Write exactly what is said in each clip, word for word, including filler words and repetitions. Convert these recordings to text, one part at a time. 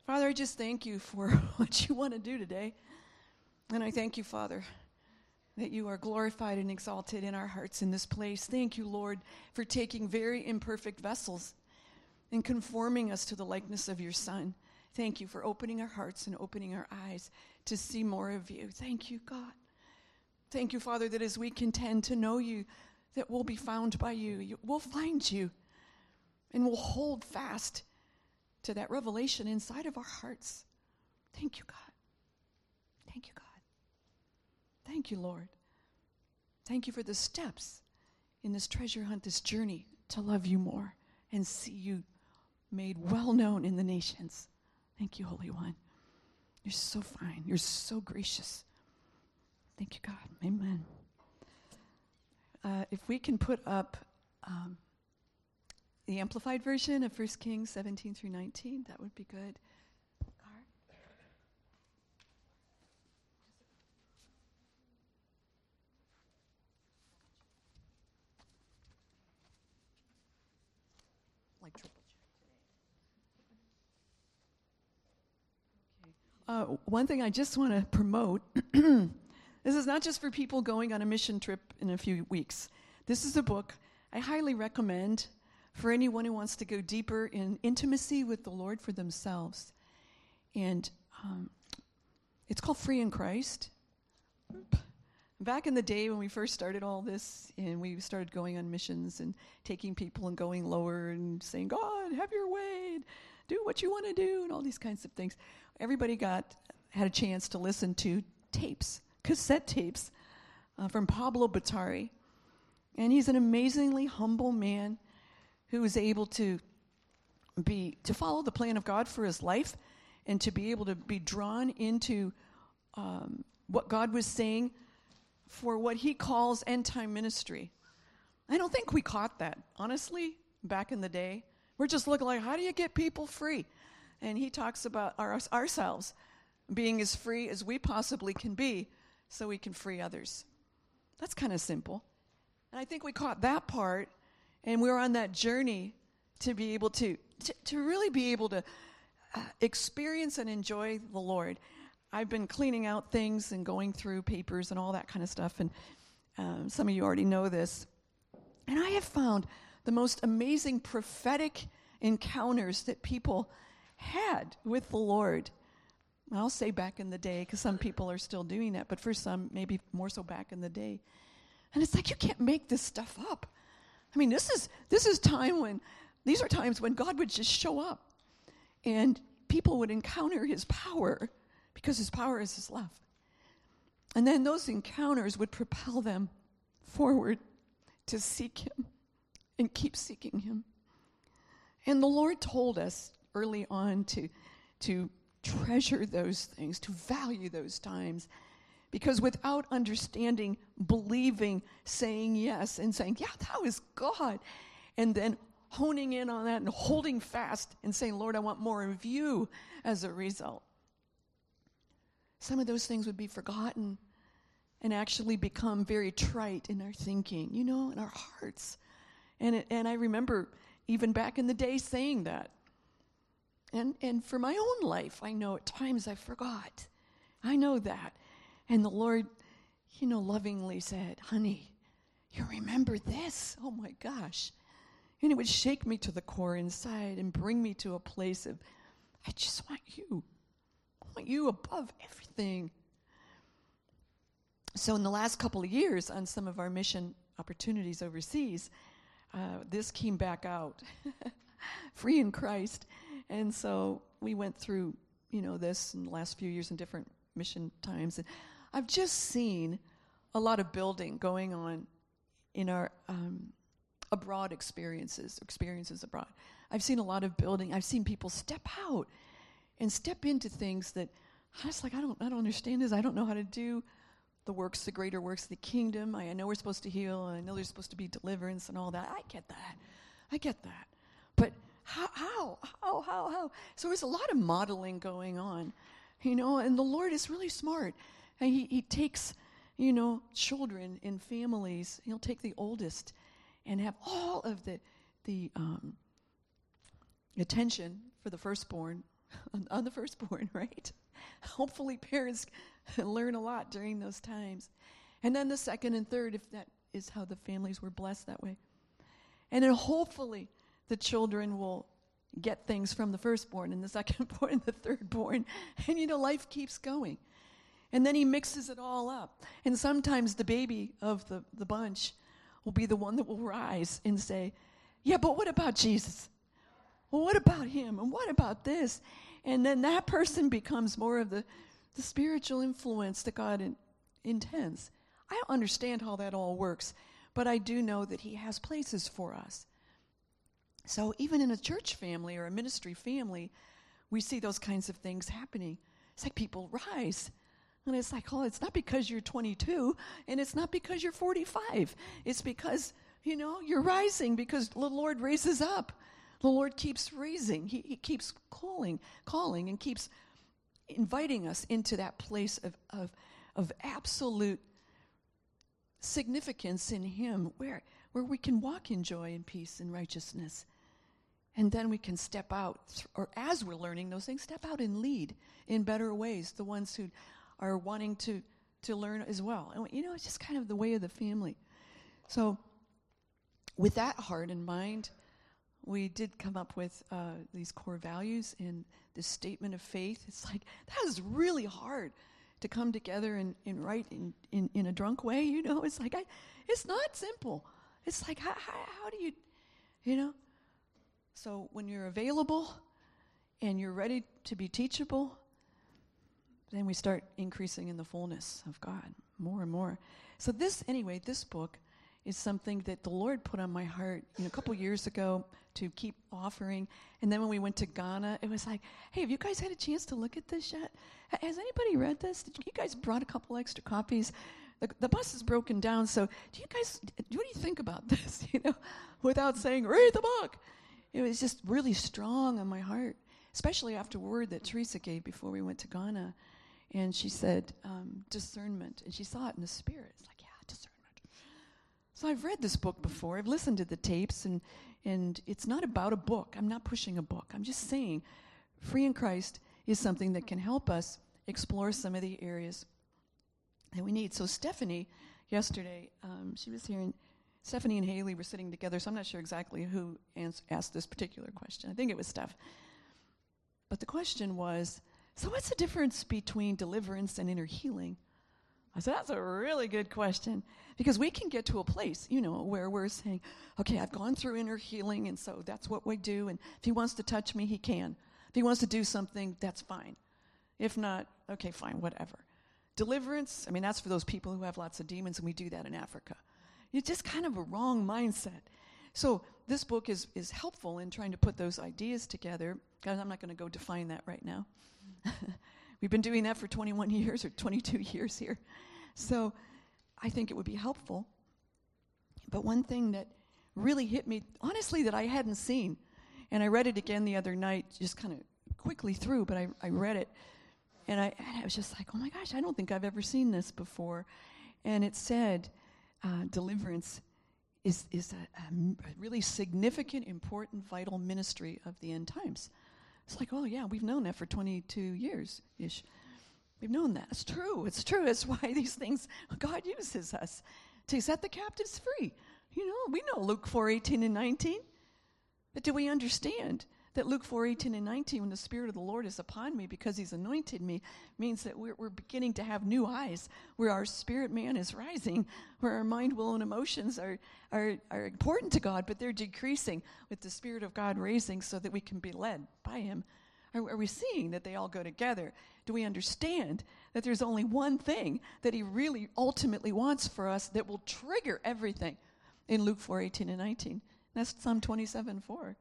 Father, I just thank you for what you want to do today. And I thank you, Father, that you are glorified and exalted in our hearts in this place. Thank you, Lord, for taking very imperfect vessels and conforming us to the likeness of your Son. Thank you for opening our hearts and opening our eyes to see more of you. Thank you, God. Thank you, Father, that as we contend to know you, that we'll be found by you. you we'll find you, and we'll hold fast to that revelation inside of our hearts. Thank you, God. Thank you, God. Thank you, Lord. Thank you for the steps in this treasure hunt, this journey to love you more and see you made well known in the nations. Thank you, Holy One. You're so fine. You're so gracious. Thank you, God. Amen. Uh, if we can put up um, the Amplified version of First Kings seventeen through nineteen, that would be good. Like triple check today. Okay. Uh, one thing I just want to promote, this is not just for people going on a mission trip in a few weeks. This is a book I highly recommend for anyone who wants to go deeper in intimacy with the Lord for themselves. And um, it's called Free in Christ. Back in the day when we first started all this and we started going on missions and taking people and going lower and saying, God, have your way, and do what you want to do, and all these kinds of things, everybody got had a chance to listen to tapes, cassette tapes uh, from Pablo Batari. And he's an amazingly humble man who was able to be to follow the plan of God for his life and to be able to be drawn into um, what God was saying for what he calls end-time ministry. I don't think we caught that, honestly, back in the day. We're just looking like, how do you get people free? And he talks about our, ourselves being as free as we possibly can be so we can free others. That's kind of simple. And I think we caught that part, and we were on that journey to be able to, to, to really be able to uh, experience and enjoy the Lord. I've been cleaning out things and going through papers and all that kind of stuff, and um, some of you already know this. And I have found the most amazing prophetic encounters that people had with the Lord. I'll say back in the day, because some people are still doing that, but for some, maybe more so back in the day. And it's like, you can't make this stuff up. I mean, this is this is time when, these are times when God would just show up, and people would encounter his power, because his power is his love. And then those encounters would propel them forward to seek him and keep seeking him. And the Lord told us early on to, to treasure those things, to value those times, because without understanding, believing, saying yes, and saying, yeah, that was God, and then honing in on that and holding fast and saying, Lord, I want more of you as a result, some of those things would be forgotten and actually become very trite in our thinking, you know, in our hearts. And it, and I remember even back in the day saying that. And and for my own life, I know at times I forgot. I know that. And the Lord, you know, lovingly said, honey, you remember this? Oh my gosh. And it would shake me to the core inside and bring me to a place of, I just want you. I want you above everything. So in the last couple of years on some of our mission opportunities overseas, uh, this came back out, Free in Christ. And so we went through, you know, this in the last few years in different mission times. And I've just seen a lot of building going on in our um, abroad experiences, experiences abroad. I've seen a lot of building. I've seen people step out and step into things that I was like, I don't, I don't understand this. I don't know how to do the works, the greater works of the kingdom. I, I know we're supposed to heal, and I know there's supposed to be deliverance and all that. I get that. I get that. But how, how, how, how, how? So there's a lot of modeling going on, you know, and the Lord is really smart. And he, he takes, you know, children and families. He'll take the oldest and have all of the, the um, attention for the firstborn, on, on the firstborn, right? Hopefully parents learn a lot during those times. And then the second and third, if that is how the families were blessed that way. And then hopefully the children will get things from the firstborn and the secondborn and the thirdborn. And, you know, life keeps going. And then he mixes it all up. And sometimes the baby of the, the bunch will be the one that will rise and say, yeah, but what about Jesus? Well, what about him? And what about this? And then that person becomes more of the, the spiritual influence that God in, intends. I don't understand how that all works, but I do know that he has places for us. So even in a church family or a ministry family, we see those kinds of things happening. It's like people rise. And it's like, oh, it's not because you're twenty-two, and it's not because you're forty-five. It's because, you know, you're rising because the Lord raises up. The Lord keeps raising. He, he keeps calling, calling, and keeps inviting us into that place of, of, of absolute significance in him, where, where we can walk in joy and peace and righteousness. And then we can step out, th- or as we're learning those things, step out and lead in better ways, the ones who are wanting to, to learn as well. And, you know, it's just kind of the way of the family. So with that heart in mind, we did come up with uh, these core values and this statement of faith. It's like, that is really hard to come together and, and write in, in, in a drunk way, you know. It's like, I, it's not simple. It's like, how, how, how do you, you know? So when you're available and you're ready to be teachable, then we start increasing in the fullness of God more and more. So this, anyway, this book is something that the Lord put on my heart, you know, a couple years ago to keep offering. And then when we went to Ghana, it was like, hey, have you guys had a chance to look at this yet? H- has anybody read this? Did you guys brought a couple extra copies? The, the bus is broken down, so do you guys, what do you think about this? You know, without saying, read the book. It was just really strong on my heart, especially after a word that Teresa gave before we went to Ghana. And she said, um, discernment. And she saw it in the spirit. It's like, yeah, discernment. So I've read this book before. I've listened to the tapes, and and it's not about a book. I'm not pushing a book. I'm just saying Free in Christ is something that can help us explore some of the areas that we need. So Stephanie, yesterday, um, she was here, and Stephanie and Haley were sitting together, so I'm not sure exactly who ans- asked this particular question. I think it was Steph. But the question was, so what's the difference between deliverance and inner healing? I said, that's a really good question, because we can get to a place, you know, where we're saying, okay, I've gone through inner healing, and so that's what we do, and if he wants to touch me, he can. If he wants to do something, that's fine. If not, okay, fine, whatever. Deliverance, I mean, that's for those people who have lots of demons, and we do that in Africa. It's just kind of a wrong mindset. So this book is, is helpful in trying to put those ideas together. Guys, I'm not going to go define that right now. We've been doing that for twenty-one years or twenty-two years here. So I think it would be helpful. But one thing that really hit me, honestly, that I hadn't seen, and I read it again the other night, just kind of quickly through, but I, I read it, and I, and I was just like, oh my gosh, I don't think I've ever seen this before. And it said, uh, deliverance is, is a, a really significant, important, vital ministry of the end times. It's like, oh yeah, we've known that for twenty-two years-ish. We've known that. It's true. It's true. It's why these things, God uses us to set the captives free. You know, we know Luke four eighteen and nineteen. But do we understand that Luke four eighteen and nineteen, when the Spirit of the Lord is upon me because he's anointed me, means that we're, we're beginning to have new eyes, where our spirit man is rising, where our mind, will, and emotions are, are, are important to God, but they're decreasing with the Spirit of God raising so that we can be led by him. Are, are we seeing that they all go together? Do we understand that there's only one thing that he really ultimately wants for us that will trigger everything in Luke four eighteen and nineteen? That's Psalm twenty-seven four.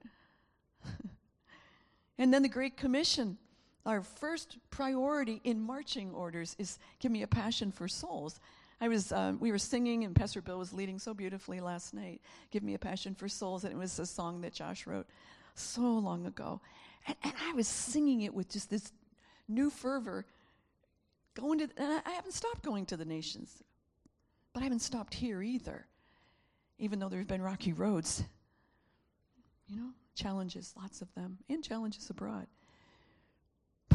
And then the Great Commission. Our first priority in marching orders is give me a passion for souls. I was, um, we were singing, and Pastor Bill was leading so beautifully last night, Give Me a Passion for Souls, and it was a song that Josh wrote so long ago. And, and I was singing it with just this new fervor, going to, and I haven't stopped going to the nations, but I haven't stopped here either, even though there's been rocky roads, you know, challenges, lots of them, and challenges abroad.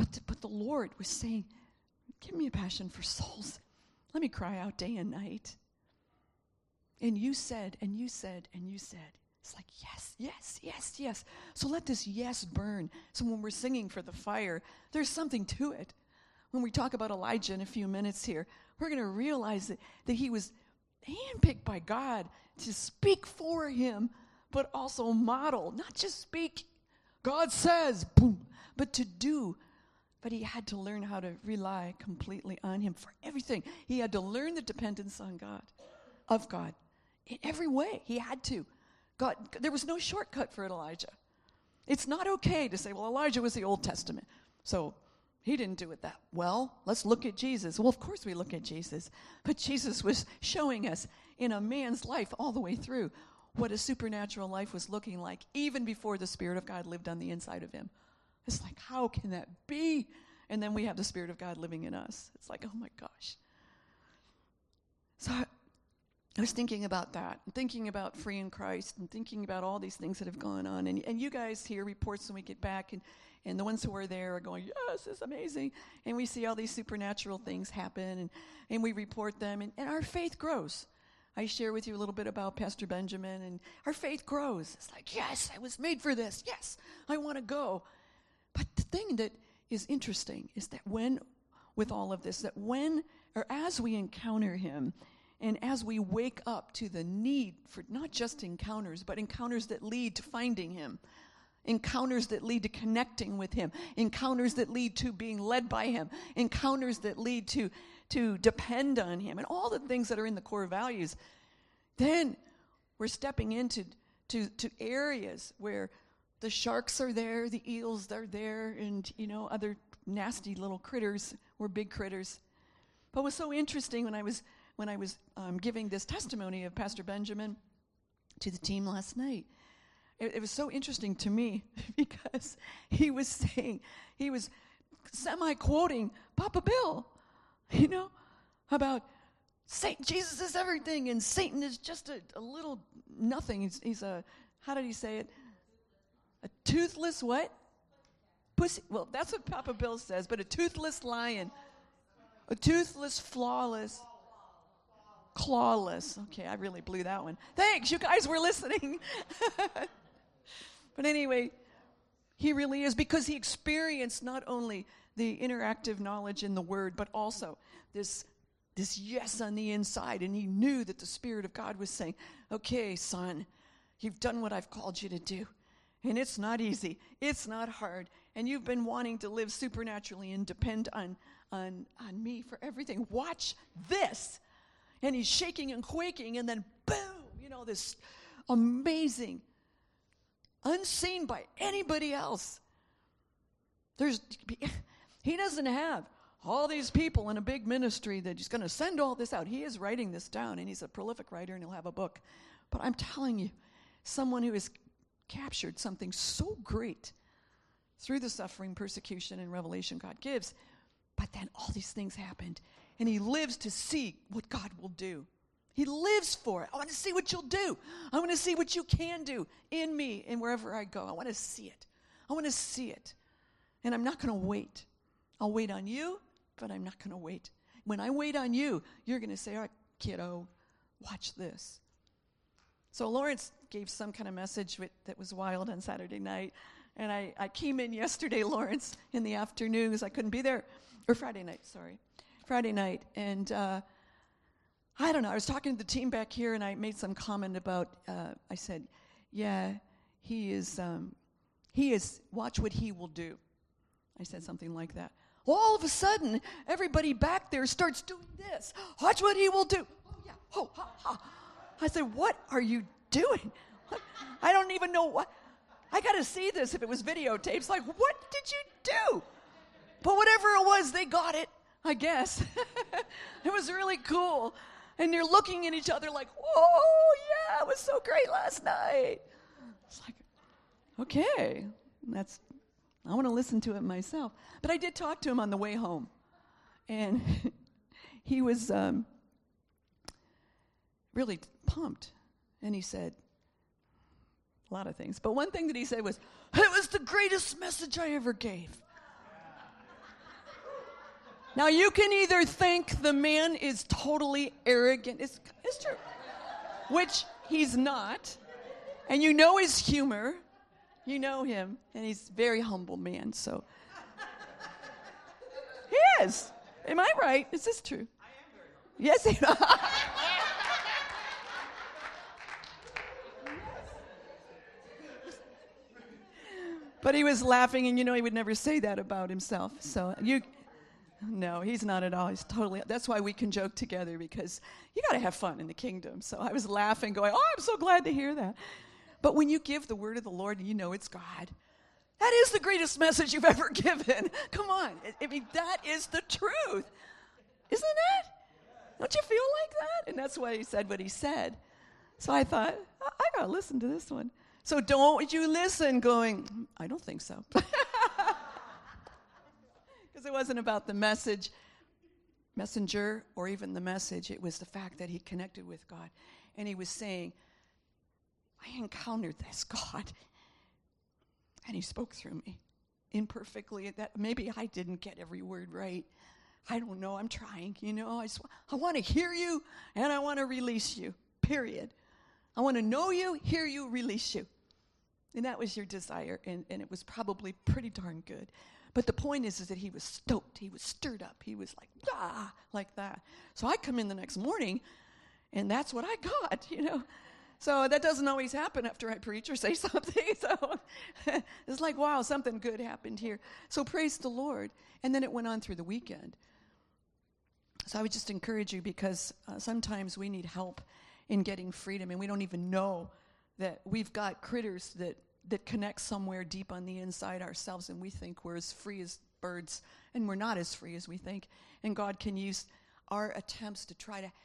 But the, but the Lord was saying, give me a passion for souls. Let me cry out day and night. And you said, and you said, and you said. It's like, yes, yes, yes, yes. So let this yes burn. So when we're singing for the fire, there's something to it. When we talk about Elijah in a few minutes here, we're going to realize that, that he was handpicked by God to speak for him, but also model, not just speak, God says, boom, but to do. But he had to learn how to rely completely on him for everything. He had to learn the dependence on God, of God, in every way. He had to. God, there was no shortcut for Elijah. It's not okay to say, well, Elijah was the Old Testament, so he didn't do it that well. Let's look at Jesus. Well, of course we look at Jesus. But Jesus was showing us in a man's life all the way through what a supernatural life was looking like, even before the Spirit of God lived on the inside of him. It's like, how can that be? And then we have the Spirit of God living in us. It's like, oh my gosh. So I, I was thinking about that, and thinking about free in Christ, and thinking about all these things that have gone on. And, and you guys hear reports when we get back, and, and the ones who are there are going, yes, it's amazing. And we see all these supernatural things happen, and, and we report them, and, and our faith grows. I share with you a little bit about Pastor Benjamin, and our faith grows. It's like, yes, I was made for this. Yes, I want to go. But the thing that is interesting is that when, with all of this, that when, or as we encounter him, and as we wake up to the need for not just encounters, but encounters that lead to finding him, encounters that lead to connecting with him, encounters that lead to being led by him, encounters that lead to, to depend on him, and all the things that are in the core values, then we're stepping into to, to areas where the sharks are there, the eels are there, and, you know, other nasty little critters or big critters. But what was so interesting when I was when I was um, giving this testimony of Pastor Benjamin to the team last night, it, it was so interesting to me because he was saying, he was semi-quoting Papa Bill, you know, about Satan, Jesus is everything, and Satan is just a, a little nothing. He's, he's a, how did he say it? A toothless what? Pussy. Well, that's what Papa Bill says, but a toothless lion. A toothless, flawless, clawless. Okay, I really blew that one. Thanks, you guys were listening. But anyway, he really is, because he experienced not only the interactive knowledge in the Word, but also this, this yes on the inside. And he knew that the Spirit of God was saying, okay, son, you've done what I've called you to do. And it's not easy. It's not hard. And you've been wanting to live supernaturally and depend on, on, on me for everything. Watch this. And he's shaking and quaking, and then boom, you know, this amazing, unseen by anybody else. There's, he doesn't have all these people in a big ministry that he's going to send all this out. He is writing this down, and he's a prolific writer, and he'll have a book. But I'm telling you, someone who has captured something so great through the suffering, persecution, and revelation God gives, but then all these things happened, and he lives to see what God will do. He lives for it. I want to see what you'll do. I want to see what you can do in me and wherever I go. I want to see it. I want to see it. And I'm not going to wait. I'll wait on you, but I'm not going to wait. When I wait on you, you're going to say, all right, kiddo, watch this. So Lawrence gave some kind of message with, that was wild on Saturday night. And I, I came in yesterday, Lawrence, in the afternoon because I couldn't be there. Or Friday night, sorry. Friday night. And uh, I don't know. I was talking to the team back here, and I made some comment about, uh, I said, yeah, he is, um, he is, watch what he will do. I said something like that. Well, all of a sudden, everybody back there starts doing this. Watch what he will do. Oh, yeah. Oh, ha, ha. I said, what are you doing? I don't even know what. I got to see this if it was videotapes. Like, what did you do? But whatever it was, they got it, I guess. It was really cool. And they're looking at each other like, whoa, yeah, it was so great last night. It's like, okay, that's, I want to listen to it myself. But I did talk to him on the way home. And he was um, really pumped. And he said a lot of things. But one thing that he said was, it was the greatest message I ever gave. Now, you can either think the man is totally arrogant. It's, it's true. Which he's not. And you know his humor. You know him. And he's a very humble man, so. He is. Am I right? Is this true? I am very humble. Yes, he But he was laughing, and you know he would never say that about himself. So you, no, he's not at all. He's totally, that's why we can joke together, because you got to have fun in the kingdom. So I was laughing, going, oh, I'm so glad to hear that. But when you give the word of the Lord, you know it's God. That is the greatest message you've ever given. Come on. I, I mean, that is the truth. Isn't it? Don't you feel like that? And that's why he said what he said. So I thought, I, I got to listen to this one. So don't you listen going, I don't think so. Because it wasn't about the message, messenger, or even the message. It was the fact that he connected with God. And he was saying, I encountered this God. And he spoke through me imperfectly. That maybe I didn't get every word right. I don't know. I'm trying. You know, I, just, I want to hear you, and I want to release you, period. I want to know you, hear you, release you. And that was your desire, and, and it was probably pretty darn good. But the point is, is that he was stoked. He was stirred up. He was like, ah, like that. So I come in the next morning, and that's what I got, you know. So that doesn't always happen after I preach or say something. So it's like, wow, something good happened here. So praise the Lord. And then it went on through the weekend. So I would just encourage you, because uh, sometimes we need help in getting freedom, and we don't even know that we've got critters that, that connect somewhere deep on the inside ourselves, and we think we're as free as birds, and we're not as free as we think. And God can use our attempts to try to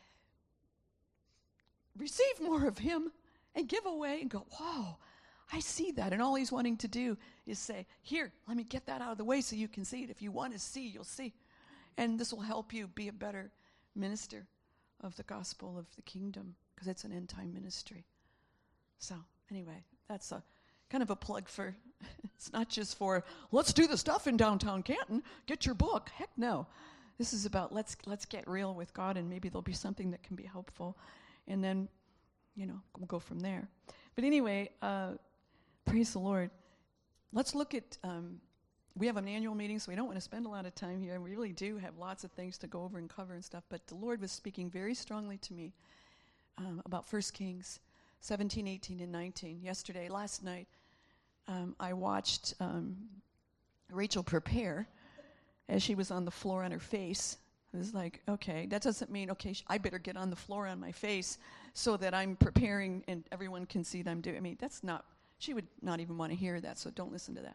receive more of him and give away and go, whoa, I see that. And all he's wanting to do is say, here, let me get that out of the way so you can see it. If you want to see, you'll see. And this will help you be a better minister of the gospel of the kingdom, because it's an end-time ministry. So anyway, that's a kind of a plug for, it's not just for, let's do the stuff in downtown Canton, get your book. Heck no. This is about let's let's get real with God, and maybe there'll be something that can be helpful. And then, you know, we'll go from there. But anyway, uh, praise the Lord. Let's look at, um, we have an annual meeting, so we don't want to spend a lot of time here. And we really do have lots of things to go over and cover and stuff. But the Lord was speaking very strongly to me um, about First Kings seventeen, eighteen, and nineteen. Yesterday, last night, um, I watched um, Rachel prepare as she was on the floor on her face. It was like, okay, that doesn't mean, okay, sh- I better get on the floor on my face so that I'm preparing and everyone can see that I'm doing. I mean, that's not, she would not even want to hear that, so don't listen to that.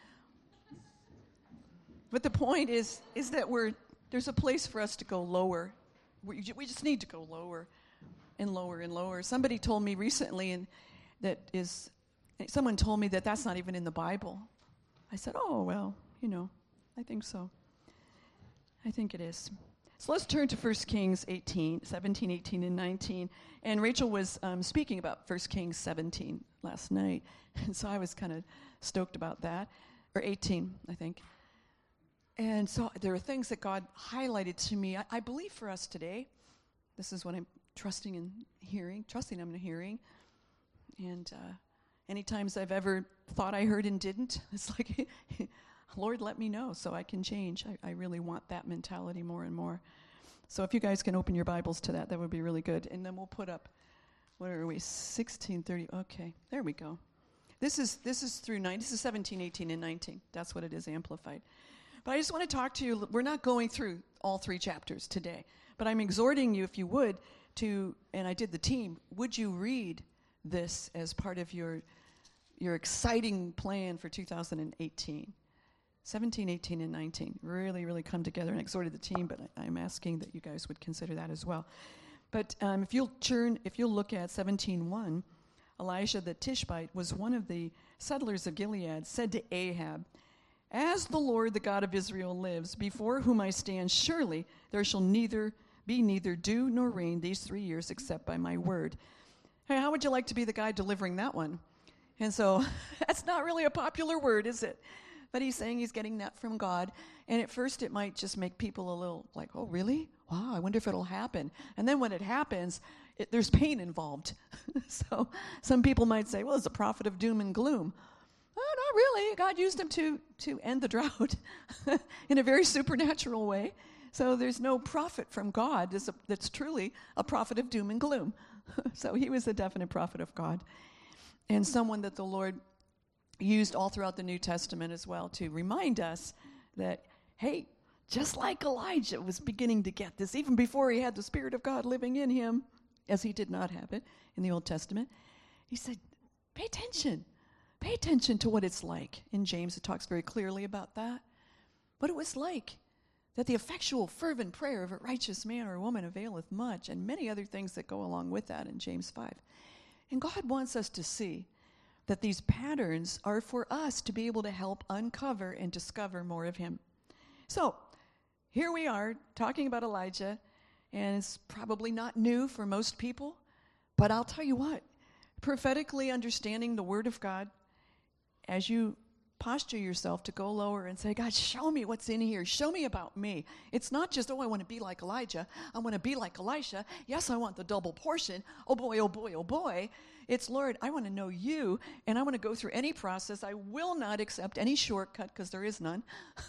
But the point is, is that we're, there's a place for us to go lower. We, we just need to go lower and lower and lower. Somebody told me recently, and that is, someone told me that that's not even in the Bible. I said, oh, well, you know, I think so. I think it is. So let's turn to First Kings eighteen, seventeen, eighteen, and nineteen. And Rachel was um, speaking about First Kings seventeen last night. And so I was kind of stoked about that. Or eighteen, I think. And so there are things that God highlighted to me. I, I believe for us today, this is what I'm trusting and hearing, trusting I'm hearing. And uh, any times I've ever thought I heard and didn't, it's like, Lord, let me know so I can change. I, I really want that mentality more and more. So if you guys can open your Bibles to that, that would be really good. And then we'll put up, what are we, sixteen, thirty, okay, there we go. This is this is through nine, this is seventeen, eighteen, and nineteen. That's what it is, amplified. But I just want to talk to you, we're not going through all three chapters today, but I'm exhorting you, if you would, to, and I did the team, would you read this as part of your your exciting plan for two thousand eighteen? seventeen, eighteen, and nineteen really, really come together, and exhorted the team, but I, I'm asking that you guys would consider that as well. But um, if you'll turn, if you'll look at seventeen one, Elijah the Tishbite was one of the settlers of Gilead, said to Ahab, as the Lord, the God of Israel, lives, before whom I stand, surely there shall neither be neither dew nor rain these three years except by my word. Hey, how would you like to be the guy delivering that one? And so that's not really a popular word, is it? but he's saying he's getting that from God. And at first it might just make people a little like, oh, really? Wow, I wonder if it'll happen. And then when it happens, it, there's pain involved. So some people might say, well, it's a prophet of doom and gloom. Oh, not really. God used him to, to end the drought in a very supernatural way. So there's no prophet from God that's, a, that's truly a prophet of doom and gloom. So he was a definite prophet of God. And someone that the Lord used all throughout the New Testament as well to remind us that, hey, just like Elijah was beginning to get this, even before he had the Spirit of God living in him, as he did not have it in the Old Testament, he said, pay attention. Pay attention to what it's like. In James, it talks very clearly about that. What it was like, that the effectual, fervent prayer of a righteous man or woman availeth much, and many other things that go along with that in James five. And God wants us to see that these patterns are for us to be able to help uncover and discover more of him. So, here we are talking about Elijah, and it's probably not new for most people, but I'll tell you what, prophetically understanding the Word of God, as you posture yourself to go lower and say, God, show me what's in here. Show me about me. It's not just, oh, I want to be like Elijah. I want to be like Elisha. Yes, I want the double portion. Oh, boy, oh, boy, oh, boy. It's, Lord, I want to know you, and I want to go through any process. I will not accept any shortcut, because there is none,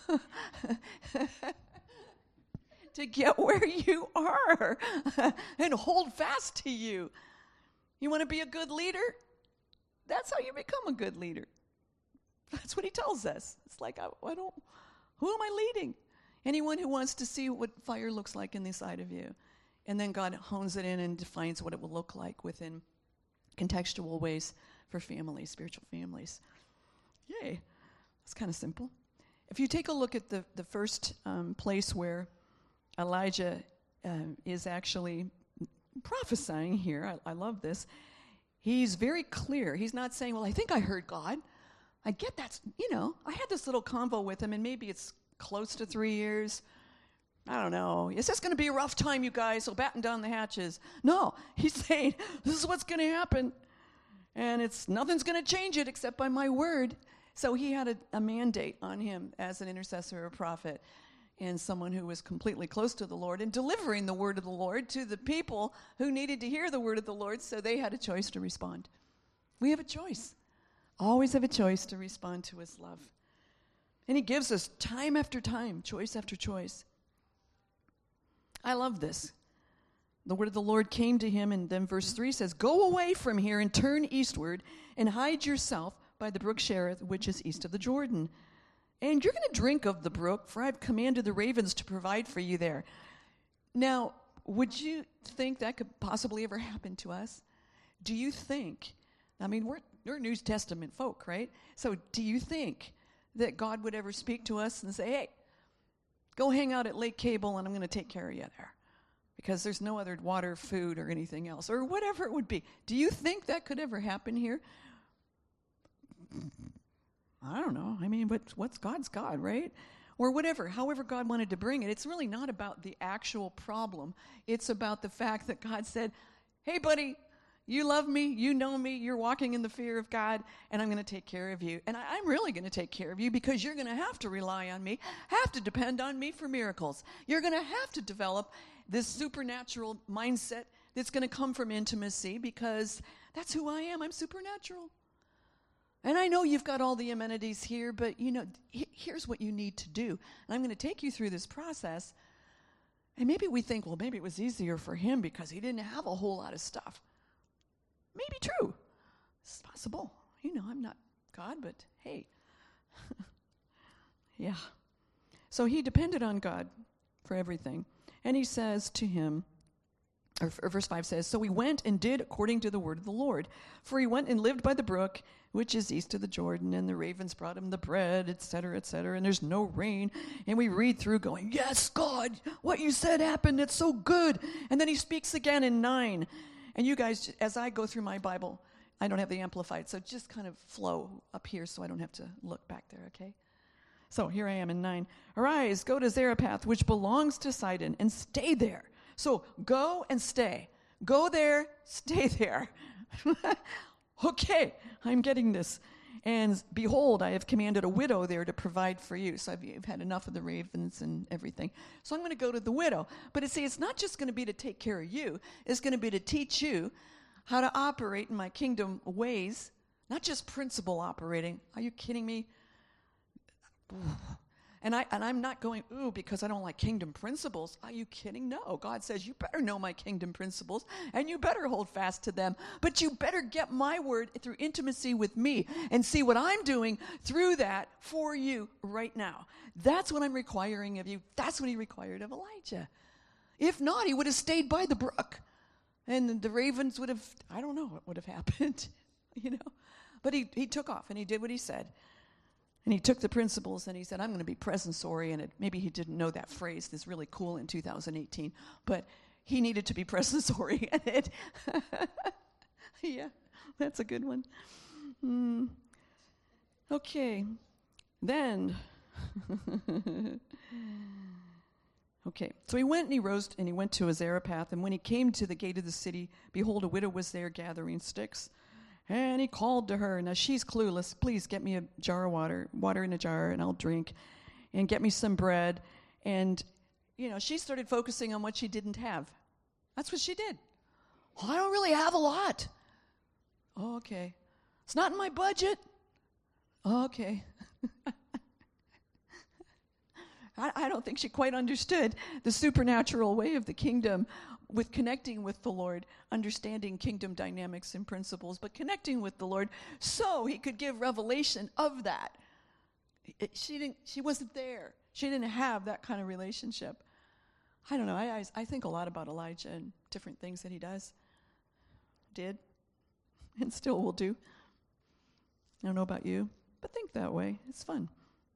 to get where you are and hold fast to you. You want to be a good leader? That's how you become a good leader. That's what he tells us. It's like, I, I don't, who am I leading? Anyone who wants to see what fire looks like in the side of you. And then God hones it in and defines what it will look like within contextual ways for families, spiritual families. Yay. It's kind of simple. If you take a look at the, the first um, place where Elijah uh, is actually prophesying here, I, I love this, he's very clear. He's not saying, well, I think I heard God. I get that, you know, I had this little convo with him, and maybe it's close to three years. I don't know. It's just going to be a rough time, you guys, so batten down the hatches. No, he's saying, this is what's going to happen, and it's nothing's going to change it except by my word. So he had a, a mandate on him as an intercessor or prophet, and someone who was completely close to the Lord and delivering the word of the Lord to the people who needed to hear the word of the Lord, so they had a choice to respond. We have a choice. Always have a choice to respond to his love. And he gives us time after time, choice after choice. I love this. The word of the Lord came to him, and then verse three says, go away from here and turn eastward and hide yourself by the brook Cherith, which is east of the Jordan. And you're going to drink of the brook, for I've commanded the ravens to provide for you there. Now, would you think that could possibly ever happen to us? Do you think, I mean, we're You're New Testament folk, right? So do you think that God would ever speak to us and say, hey, go hang out at Lake Cable and I'm going to take care of you there, because there's no other water, food, or anything else, or whatever it would be? Do you think that could ever happen here? I don't know. I mean, but what's God's God, right? Or whatever, however God wanted to bring it. It's really not about the actual problem. It's about the fact that God said, hey, buddy, you love me, you know me, you're walking in the fear of God, and I'm going to take care of you. And I, I'm really going to take care of you, because you're going to have to rely on me, have to depend on me for miracles. You're going to have to develop this supernatural mindset that's going to come from intimacy, because that's who I am. I'm supernatural. And I know you've got all the amenities here, but, you know, he, here's what you need to do. And I'm going to take you through this process. And maybe we think, well, maybe it was easier for him because he didn't have a whole lot of stuff. Maybe true. It's possible. You know, I'm not God, but hey. Yeah. So he depended on God for everything. And he says to him, or, or verse five says, so he went and did according to the word of the Lord. For he went and lived by the brook, which is east of the Jordan, and the ravens brought him the bread, et cetera, et cetera, and there's no rain. And we read through going, yes, God, what you said happened. It's so good. And then he speaks again in nine. And you guys, as I go through my Bible, I don't have the Amplified, so just kind of flow up here so I don't have to look back there, okay? So here I am in nine. Arise, go to Zarephath, which belongs to Sidon, and stay there. So go and stay. Go there, stay there. Okay, I'm getting this. And behold, I have commanded a widow there to provide for you. So I've, I've had enough of the ravens and everything. So I'm going to go to the widow. But it, see, it's not just going to be to take care of you. It's going to be to teach you how to operate in my kingdom ways, not just principle operating. Are you kidding me? And, I, and I'm not going, ooh, because I don't like kingdom principles. Are you kidding? No. God says, you better know my kingdom principles, and you better hold fast to them. But you better get my word through intimacy with me and see what I'm doing through that for you right now. That's what I'm requiring of you. That's what he required of Elijah. If not, he would have stayed by the brook. And the ravens would have, I don't know what would have happened, you know. But he, he took off, and he did what he said. And he took the principles and he said, I'm going to be presence-oriented. Maybe he didn't know that phrase. That's really cool in two thousand eighteen. But he needed to be presence-oriented. Yeah, that's a good one. Mm. Okay. Then, okay. So he went and he rose and he went to a Zarephath. And when he came to the gate of the city, behold, a widow was there gathering sticks. And he called to her. Now, she's clueless. Please get me a jar of water, water in a jar, and I'll drink. And get me some bread. And, you know, she started focusing on what she didn't have. That's what she did. Well, I don't really have a lot. Oh, okay. It's not in my budget. Oh, okay. I, I don't think she quite understood the supernatural way of the kingdom with connecting with the Lord, understanding kingdom dynamics and principles, but connecting with the Lord so he could give revelation of that. It, she didn't. She wasn't there. She didn't have that kind of relationship. I don't know. I, I, I think a lot about Elijah and different things that he does, did, and still will do. I don't know about you, but think that way. It's fun.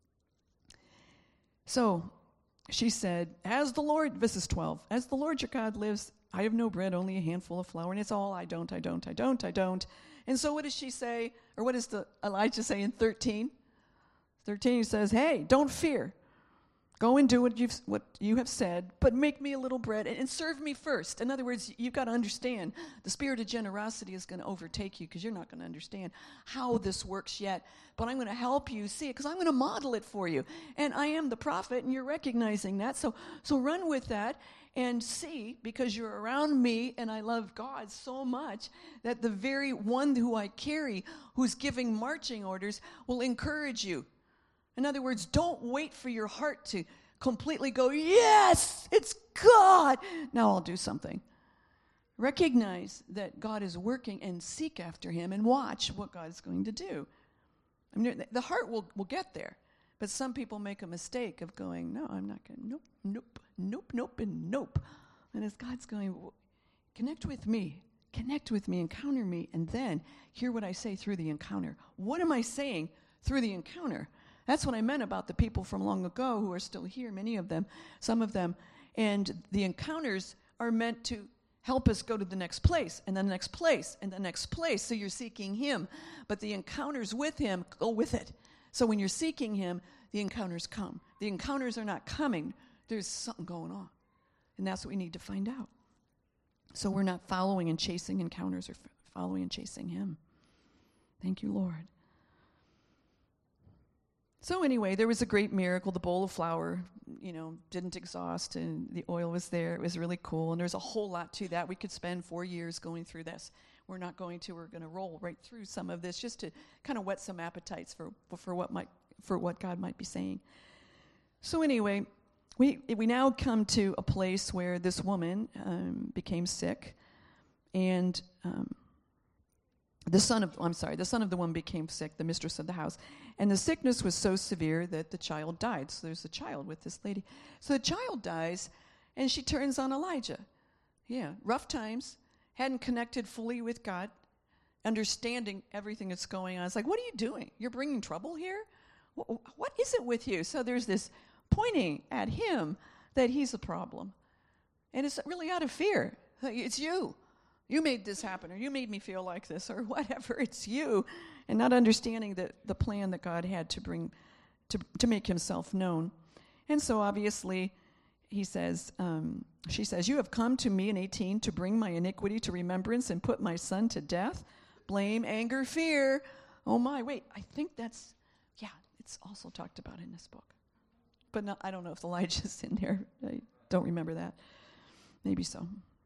So she said, as the Lord, verse twelve, as the Lord your God lives, I have no bread, only a handful of flour, and it's all I don't, I don't, I don't, I don't. And so what does she say, or what does the Elijah say in thirteen? thirteen, he says, hey, don't fear. Go and do what you've what you have said, but make me a little bread and, and serve me first. In other words, you've got to understand the spirit of generosity is going to overtake you because you're not going to understand how this works yet. But I'm going to help you see it because I'm going to model it for you. And I am the prophet, and you're recognizing that. So, so run with that and see, because you're around me, and I love God so much that the very one who I carry, who's giving marching orders, will encourage you. In other words, don't wait for your heart to completely go, yes, it's God. Now I'll do something. Recognize that God is working and seek after him and watch what God is going to do. I mean, the heart will, will get there. But some people make a mistake of going, no, I'm not going to, nope, nope, nope, nope, and nope. And as God's going, connect with me, connect with me, encounter me, and then hear what I say through the encounter. What am I saying through the encounter? That's what I meant about the people from long ago who are still here, many of them, some of them. And the encounters are meant to help us go to the next place, and the next place, and the next place. So you're seeking him. But the encounters with him go with it. So when you're seeking him, the encounters come. The encounters are not coming. There's something going on. And that's what we need to find out. So we're not following and chasing encounters, or f- following and chasing him. Thank you, Lord. So anyway, there was a great miracle. The bowl of flour, you know, didn't exhaust, and the oil was there. It was really cool, and there's a whole lot to that. We could spend four years going through this. We're not going to. We're going to roll right through some of this just to kind of whet some appetites for for what might for what God might be saying. So anyway, we we now come to a place where this woman um, became sick, and um, the son of I'm sorry, the son of the woman became sick, the mistress of the house. And the sickness was so severe that the child died. So there's a child with this lady. So the child dies, and she turns on Elijah. Yeah, rough times, hadn't connected fully with God, understanding everything that's going on. It's like, what are you doing? You're bringing trouble here? What, what is it with you? So there's this pointing at him that he's a problem. And it's really out of fear. It's you. You made this happen, or you made me feel like this, or whatever. It's you. And not understanding that the plan that God had to bring, to, to make himself known. And so obviously, he says, um, she says, you have come to me in eighteen to bring my iniquity to remembrance and put my son to death. Blame, anger, fear. Oh my, wait, I think that's, yeah, it's also talked about in this book. But no, I don't know if Elijah's in there. I don't remember that. Maybe so.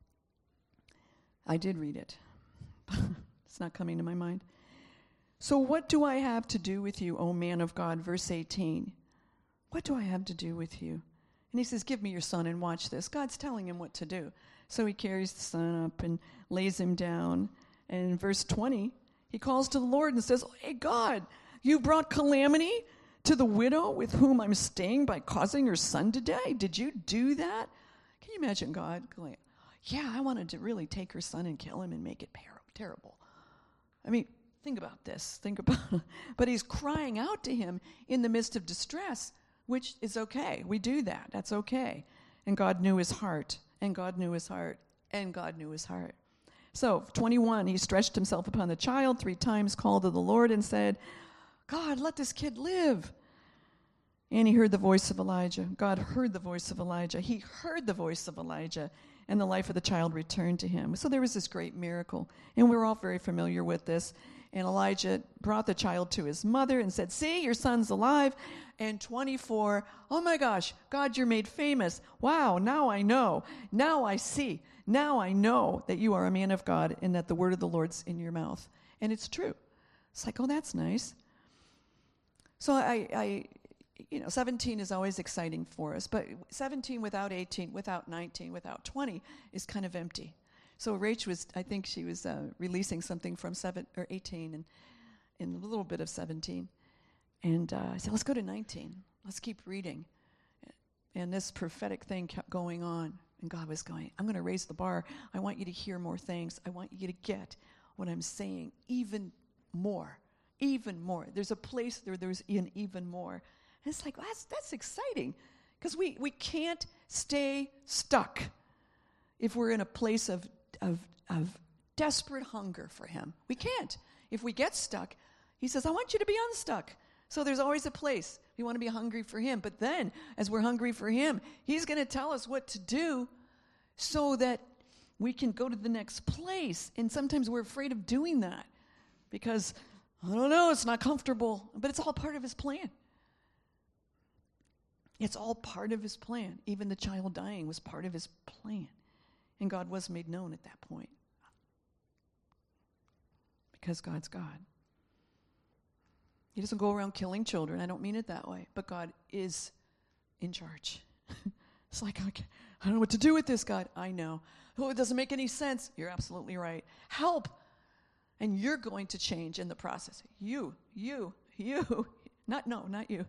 I did read it. It's not coming to my mind. So what do I have to do with you, O man of God? Verse eighteen. What do I have to do with you? And he says, give me your son and watch this. God's telling him what to do. So he carries the son up and lays him down. And in verse twenty, he calls to the Lord and says, hey, God, you brought calamity to the widow with whom I'm staying by causing her son to die. Did you do that? Can you imagine God going, yeah, I wanted to really take her son and kill him and make it par- terrible. I mean, think about this. Think about it. But he's crying out to him in the midst of distress, which is okay. We do that. That's okay. And God knew his heart, and God knew his heart, and God knew his heart. So, twenty-one, he stretched himself upon the child three times, called to the Lord, and said, God, let this kid live. And he heard the voice of Elijah. God heard the voice of Elijah. He heard the voice of Elijah, and the life of the child returned to him. So there was this great miracle, and we're all very familiar with this. And Elijah brought the child to his mother and said, see, your son's alive. And twenty-four, oh my gosh, God, you're made famous. Wow, now I know. Now I see. Now I know that you are a man of God and that the word of the Lord's in your mouth. And it's true. It's like, oh, that's nice. So I, I, you know, seventeen is always exciting for us, but seventeen without eighteen, without nineteen, without twenty is kind of empty. So Rach was, I think she was uh, releasing something from seven or eighteen and, and a little bit of seventeen. And uh, I said, let's go to nineteen. Let's keep reading. And this prophetic thing kept going on. And God was going, I'm going to raise the bar. I want you to hear more things. I want you to get what I'm saying even more, even more. There's a place there, there's an even more. And it's like, that's, that's exciting because we, we can't stay stuck if we're in a place of, of, of desperate hunger for him. We can't. If we get stuck, he says, I want you to be unstuck. So there's always a place. We want to be hungry for him. But then, as we're hungry for him, he's going to tell us what to do so that we can go to the next place. And sometimes we're afraid of doing that because, I don't know, it's not comfortable. But it's all part of his plan. It's all part of his plan. Even the child dying was part of his plan. And God was made known at that point. Because God's God. He doesn't go around killing children. I don't mean it that way. But God is in charge. It's like, okay, I don't know what to do with this, God. I know. Oh, it doesn't make any sense. You're absolutely right. Help. And you're going to change in the process. You, you, you. Not, no, not you.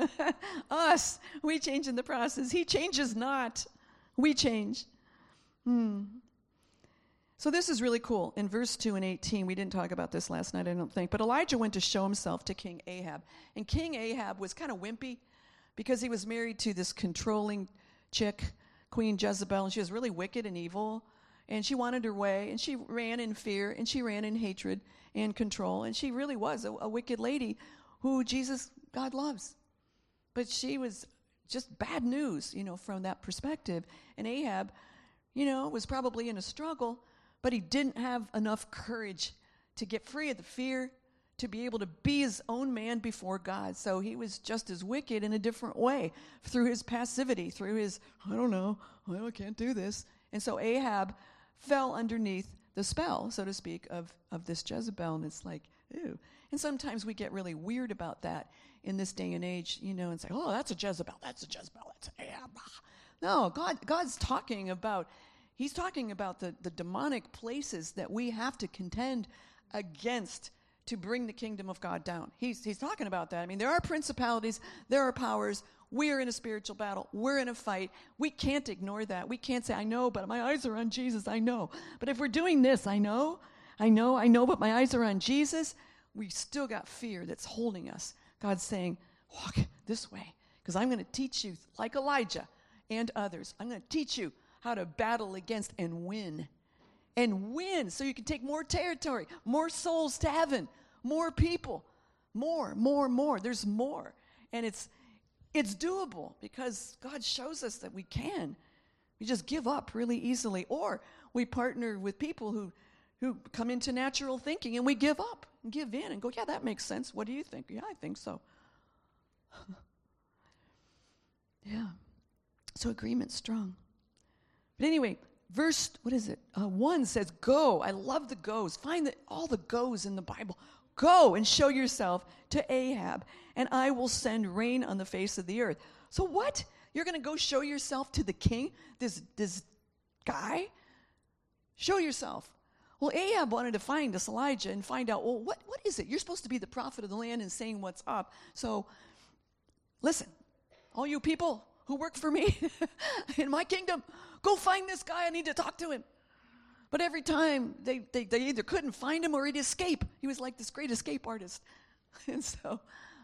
Us. We change in the process. He changes not. We change. Hmm. So this is really cool. In verse two and eighteen, we didn't talk about this last night, I don't think, but Elijah went to show himself to King Ahab. And King Ahab was kind of wimpy because he was married to this controlling chick, Queen Jezebel, and she was really wicked and evil, and she wanted her way, and she ran in fear, and she ran in hatred and control, and she really was a, a wicked lady who Jesus, God loves. But she was just bad news, you know, from that perspective. And Ahab, you know, was probably in a struggle, but he didn't have enough courage to get free of the fear, to be able to be his own man before God. So he was just as wicked in a different way through his passivity, through his, I don't know, I can't do this. And so Ahab fell underneath the spell, so to speak, of, of this Jezebel. And it's like, ew. And sometimes we get really weird about that in this day and age, you know, and say, oh, that's a Jezebel, that's a Jezebel, that's an Ahab. No, God, God's talking about, he's talking about the, the demonic places that we have to contend against to bring the kingdom of God down. He's, he's talking about that. I mean, there are principalities, there are powers. We are in a spiritual battle. We're in a fight. We can't ignore that. We can't say, I know, but my eyes are on Jesus. I know. But if we're doing this, I know, I know, I know, but my eyes are on Jesus, we still got fear that's holding us. God's saying, walk this way, because I'm going to teach you, like Elijah and others, I'm going to teach you how to battle against and win. And win so you can take more territory, more souls to heaven, more people, more, more, more. There's more. And it's it's doable because God shows us that we can. We just give up really easily. Or we partner with people who, who come into natural thinking and we give up and give in and go, yeah, that makes sense. What do you think? Yeah, I think so. Yeah. So agreement's strong. But anyway, verse, what is it? Uh, one says, go. I love the goes. Find the, all the goes in the Bible. Go and show yourself to Ahab, and I will send rain on the face of the earth. So what? You're going to go show yourself to the king, this, this guy? Show yourself. Well, Ahab wanted to find this Elijah and find out, well, what, what is it? You're supposed to be the prophet of the land and saying what's up. So, listen, all you people who work for me in my kingdom, go find this guy. I need to talk to him. But every time, they, they, they either couldn't find him or he'd escape. He was like this great escape artist. And so,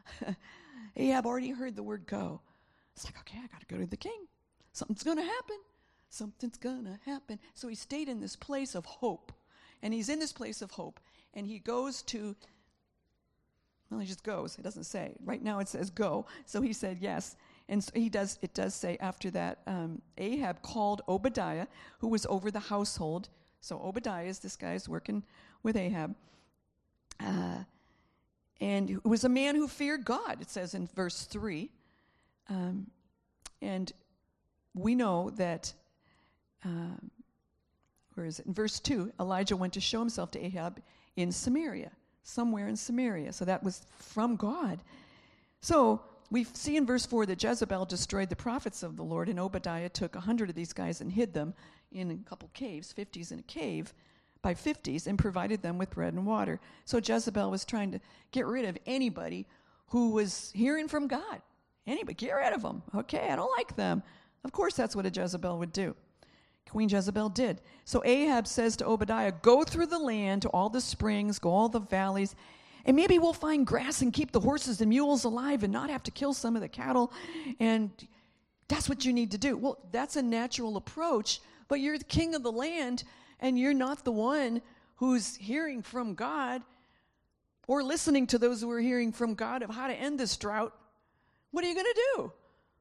Ahab already heard the word go. It's like, okay, I got to go to the king. Something's going to happen. Something's going to happen. So he stayed in this place of hope. And he's in this place of hope. And he goes to, well, he just goes. It doesn't say. Right now it says go. So he said yes. And so he does. It does say after that, um, Ahab called Obadiah, who was over the household. So Obadiah is this guy who's working with Ahab. Uh, and it was a man who feared God, it says in verse three. Um, and we know that, um, where is it? In verse two, Elijah went to show himself to Ahab in Samaria, somewhere in Samaria. So that was from God. So we see in verse four that Jezebel destroyed the prophets of the Lord, and Obadiah took a hundred of these guys and hid them in a couple caves, fifties in a cave, by fifties, and provided them with bread and water. So Jezebel was trying to get rid of anybody who was hearing from God. Anybody, get rid of them. Okay, I don't like them. Of course, that's what a Jezebel would do. Queen Jezebel did. So Ahab says to Obadiah, go through the land to all the springs, go all the valleys, and maybe we'll find grass and keep the horses and mules alive and not have to kill some of the cattle. And that's what you need to do. Well, that's a natural approach, but you're the king of the land, and you're not the one who's hearing from God or listening to those who are hearing from God of how to end this drought. What are you going to do?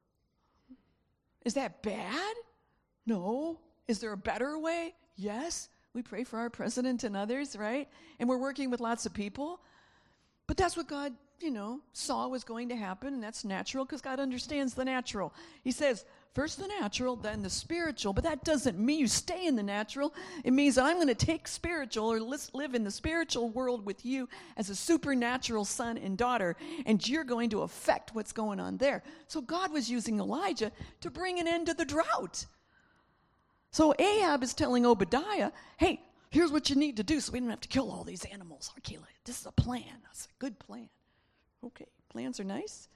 Is that bad? No. Is there a better way? Yes. We pray for our president and others, right? And we're working with lots of people. But that's what God, you know, saw was going to happen, and that's natural because God understands the natural. He says, first the natural, then the spiritual, but that doesn't mean you stay in the natural. It means that I'm going to take spiritual or live in the spiritual world with you as a supernatural son and daughter, and you're going to affect what's going on there. So God was using Elijah to bring an end to the drought. So Ahab is telling Obadiah, hey, here's what you need to do so we don't have to kill all these animals. Okay, this is a plan. That's a good plan. Okay, plans are nice.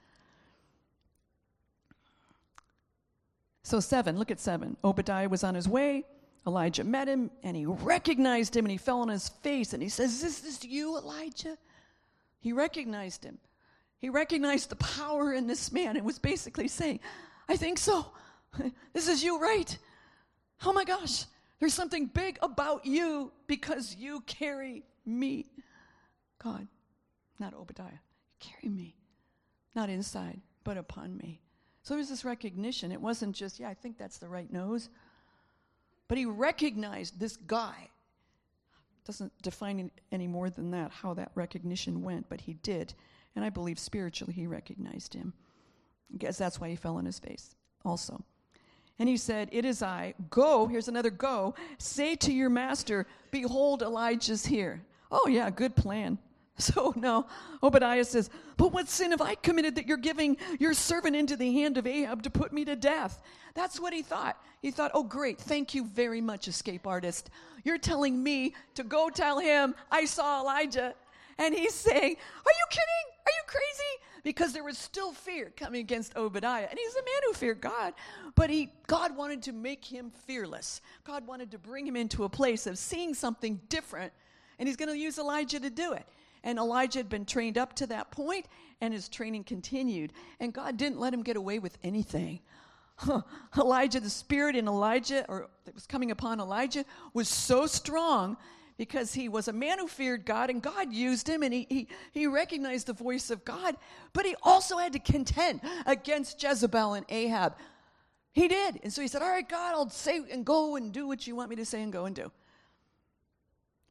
So seven, look at seven. Obadiah was on his way. Elijah met him, and he recognized him, and he fell on his face, and he says, is this you, Elijah? He recognized him. He recognized the power in this man and was basically saying, I think so. This is you, right? Oh my gosh, there's something big about you because you carry me. God, not Obadiah. You carry me, not inside, but upon me. So there's this recognition. It wasn't just, yeah, I think that's the right nose. But he recognized this guy. Doesn't define it any more than that, how that recognition went, but he did. And I believe spiritually he recognized him. I guess that's why he fell on his face also. And he said, it is I. Go, here's another go. Say to your master, behold, Elijah's here. Oh, yeah, good plan. So, no, Obadiah says, but what sin have I committed that you're giving your servant into the hand of Ahab to put me to death? That's what he thought. He thought, oh, great, thank you very much, escape artist. You're telling me to go tell him I saw Elijah. And he's saying, are you kidding? Are you crazy? Because there was still fear coming against Obadiah. And he's a man who feared God. But he, God wanted to make him fearless. God wanted to bring him into a place of seeing something different. And he's going to use Elijah to do it. And Elijah had been trained up to that point, and his training continued. And God didn't let him get away with anything. Huh. Elijah, the spirit in Elijah, or that was coming upon Elijah, was so strong because he was a man who feared God, and God used him, and he, he, he recognized the voice of God, but he also had to contend against Jezebel and Ahab. He did. And so he said, all right, God, I'll say and go and do what you want me to say and go and do.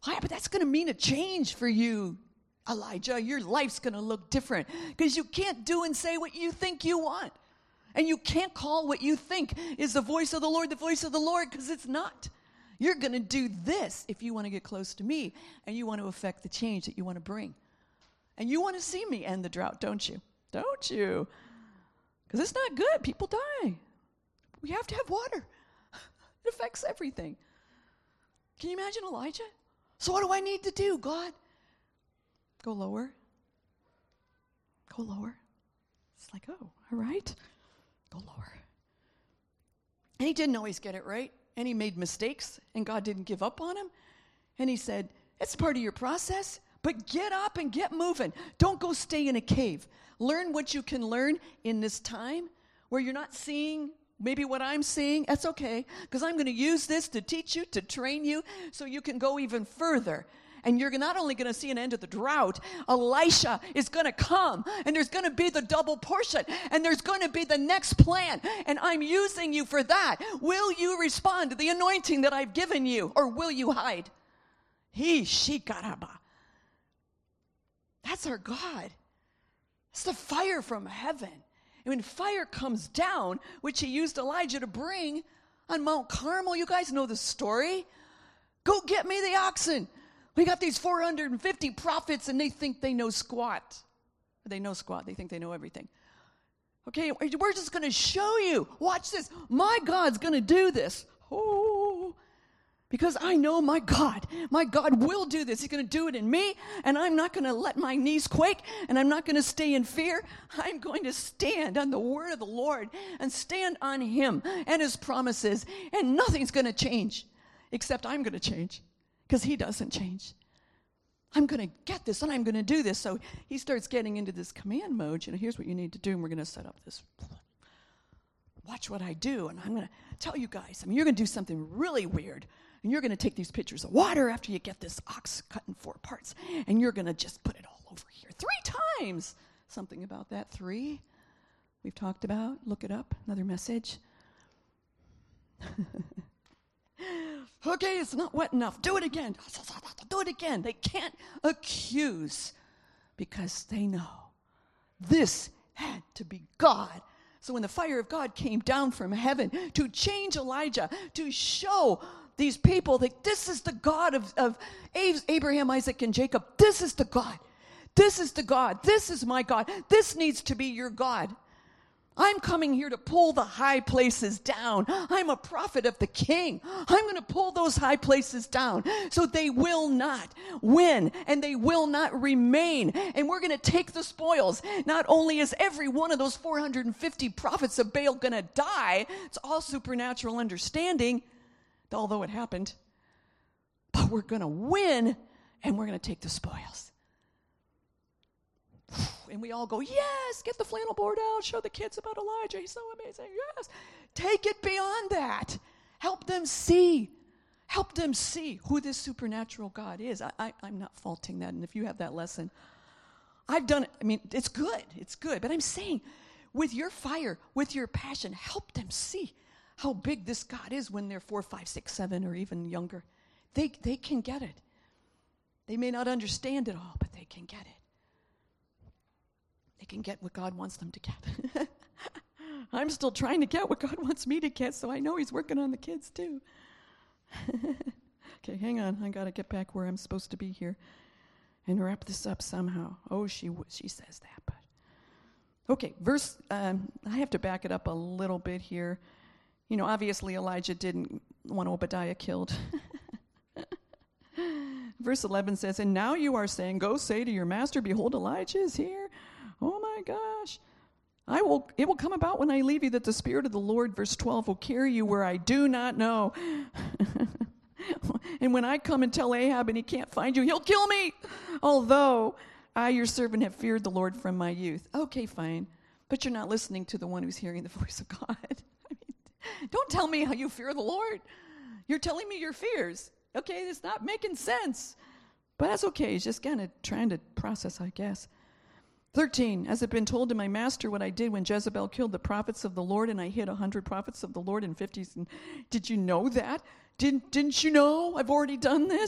Yeah, but that's going to mean a change for you, Elijah. Your life's going to look different because you can't do and say what you think you want. And you can't call what you think is the voice of the Lord the voice of the Lord, because it's not. You're going to do this if you want to get close to me and you want to affect the change that you want to bring. And you want to see me end the drought, don't you? Don't you? Because it's not good. People die. We have to have water. It affects everything. Can you imagine Elijah? So what do I need to do, God? Go lower. Go lower. It's like, oh, all right. Go lower. And he didn't always get it right. And he made mistakes. And God didn't give up on him. And he said, it's part of your process. But get up and get moving. Don't go stay in a cave. Learn what you can learn in this time where you're not seeing maybe what I'm seeing. That's okay, because I'm going to use this to teach you, to train you, so you can go even further. And you're not only going to see an end of the drought, Elisha is going to come, and there's going to be the double portion, and there's going to be the next plan, and I'm using you for that. Will you respond to the anointing that I've given you, or will you hide? He, she, garaba. That's our God. It's the fire from heaven. And when fire comes down, which he used Elijah to bring on Mount Carmel, you guys know the story. Go get me the oxen. We got these four hundred fifty prophets, and they think they know squat. They know squat. They think they know everything. Okay, we're just going to show you. Watch this. My God's going to do this. Oh, because I know my God. My God will do this. He's going to do it in me, and I'm not going to let my knees quake, and I'm not going to stay in fear. I'm going to stand on the word of the Lord and stand on him and his promises, and nothing's going to change except I'm going to change, because he doesn't change. I'm going to get this, and I'm going to do this. So he starts getting into this command mode. You know, here's what you need to do, and we're going to set up this. Watch what I do, and I'm going to tell you guys. I mean, you're going to do something really weird, and you're going to take these pitchers of water after you get this ox cut in four parts, and you're going to just put it all over here three times. Something about that three we've talked about. Look it up. Another message. Okay, it's not wet enough. Do it again. Do it again. They can't accuse because they know this had to be God. So when the fire of God came down from heaven to change Elijah, to show these people that this is the God of, of Abraham, Isaac, and Jacob. This is the God. This is the God. This is my God. This needs to be your God. I'm coming here to pull the high places down. I'm a prophet of the King. I'm going to pull those high places down so they will not win and they will not remain. And we're going to take the spoils. Not only is every one of those four hundred fifty prophets of Baal going to die, it's all supernatural understanding, although it happened, but we're going to win and we're going to take the spoils. And we all go, yes, get the flannel board out, show the kids about Elijah. He's so amazing. Yes. Take it beyond that. Help them see. Help them see who this supernatural God is. I, I, I'm not faulting that. And if you have that lesson, I've done it. I mean, it's good. It's good. But I'm saying, with your fire, with your passion, help them see how big this God is when they're four, five, six, seven, or even younger. They, they can get it. They may not understand it all, but they can get it. They can get what God wants them to get. I'm still trying to get what God wants me to get, so I know he's working on the kids too. Okay, hang on. I got to get back where I'm supposed to be here and wrap this up somehow. Oh, she she says that, but okay. Verse. Um, I have to back it up a little bit here. You know, obviously Elijah didn't want Obadiah killed. Verse eleven says, "And now you are saying, go say to your master, behold, Elijah is here." Oh my gosh. I will, it will come about when I leave you that the Spirit of the Lord, verse twelve, will carry you where I do not know. And when I come and tell Ahab and he can't find you, he'll kill me. Although I, your servant, have feared the Lord from my youth. Okay, fine. But you're not listening to the one who's hearing the voice of God. I mean, don't tell me how you fear the Lord. You're telling me your fears. Okay, it's not making sense. But that's okay. He's just kind of trying to process, I guess. thirteen, as it been told to my master what I did when Jezebel killed the prophets of the Lord, and I hid a hundred prophets of the Lord in fifties. And did you know that? Didn't, didn't you know I've already done this?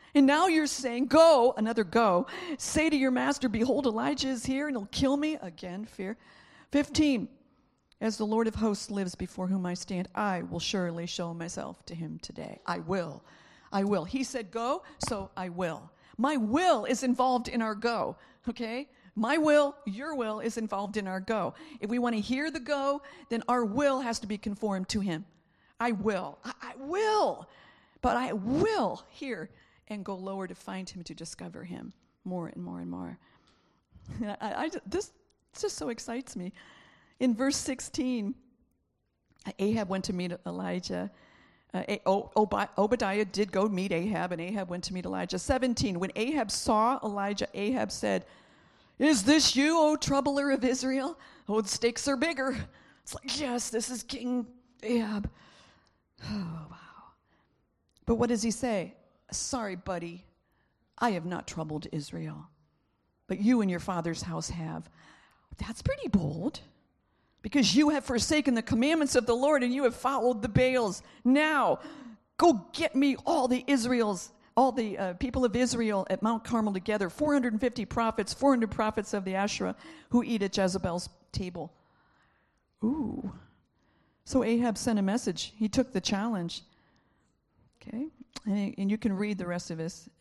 And now you're saying, go, another go, say to your master, behold, Elijah is here and he'll kill me. Again, fear. fifteen, as the Lord of hosts lives before whom I stand, I will surely show myself to him today. I will. I will. He said go, so I will. My will is involved in our go, okay? My will, your will is involved in our go. If we want to hear the go, then our will has to be conformed to him. I will. I, I will. But I will hear and go lower to find him, to discover him more and more and more. I, I, this just so excites me. In verse sixteen, Ahab went to meet Elijah. Uh, Ob- Obadiah did go meet Ahab, and Ahab went to meet Elijah. seventeen, when Ahab saw Elijah, Ahab said, is this you, O troubler of Israel? Oh, the stakes are bigger. It's like, yes, this is King Ahab. Oh, wow. But what does he say? Sorry, buddy, I have not troubled Israel, but you and your father's house have. That's pretty bold, because you have forsaken the commandments of the Lord and you have followed the Baals. Now, go get me all the Israel's, all the uh, people of Israel at Mount Carmel together, four hundred fifty prophets, four hundred prophets of the Asherah who eat at Jezebel's table. Ooh. So Ahab sent a message. He took the challenge. Okay? And, and you can read the rest of this.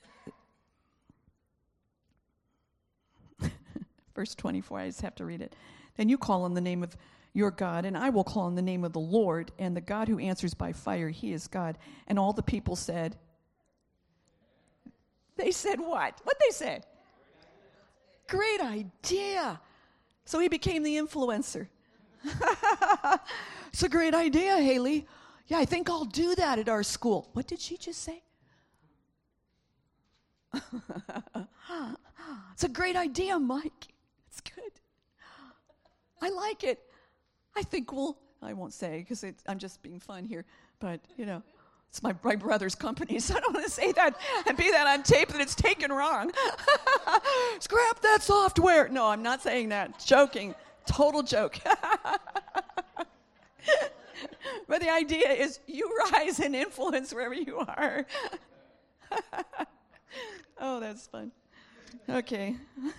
Verse twenty-four, I just have to read it. Then you call on the name of your God, and I will call on the name of the Lord, and the God who answers by fire, he is God. And all the people said, they said what? What they said? Great idea. So he became the influencer. It's a great idea, Haley. Yeah, I think I'll do that at our school. What did she just say? It's a great idea, Mike. It's good. I like it. I think we'll, I won't say because I'm just being fun here, but, you know, it's my, my brother's company, so I don't want to say that and be that on tape that it's taken wrong. Scrap that software. No, I'm not saying that. Joking. Total joke. But the idea is you rise and influence wherever you are. Oh, that's fun. Okay.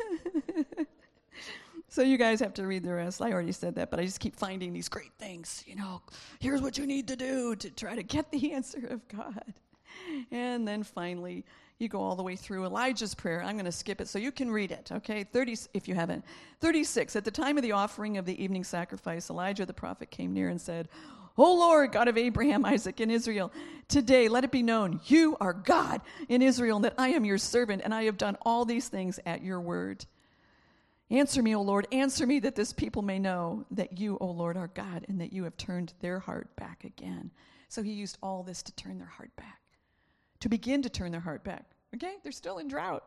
So you guys have to read the rest. I already said that, but I just keep finding these great things. You know, here's what you need to do to try to get the answer of God. And then finally, you go all the way through Elijah's prayer. I'm going to skip it so you can read it, okay? thirty, if you haven't. thirty-six, at the time of the offering of the evening sacrifice, Elijah the prophet came near and said, O Lord, God of Abraham, Isaac, and Israel, today let it be known, you are God in Israel, and that I am your servant, and I have done all these things at your word. Answer me, O Lord, answer me, that this people may know that you, O Lord, are God, and that you have turned their heart back again. So he used all this to turn their heart back, to begin to turn their heart back. Okay, they're still in drought.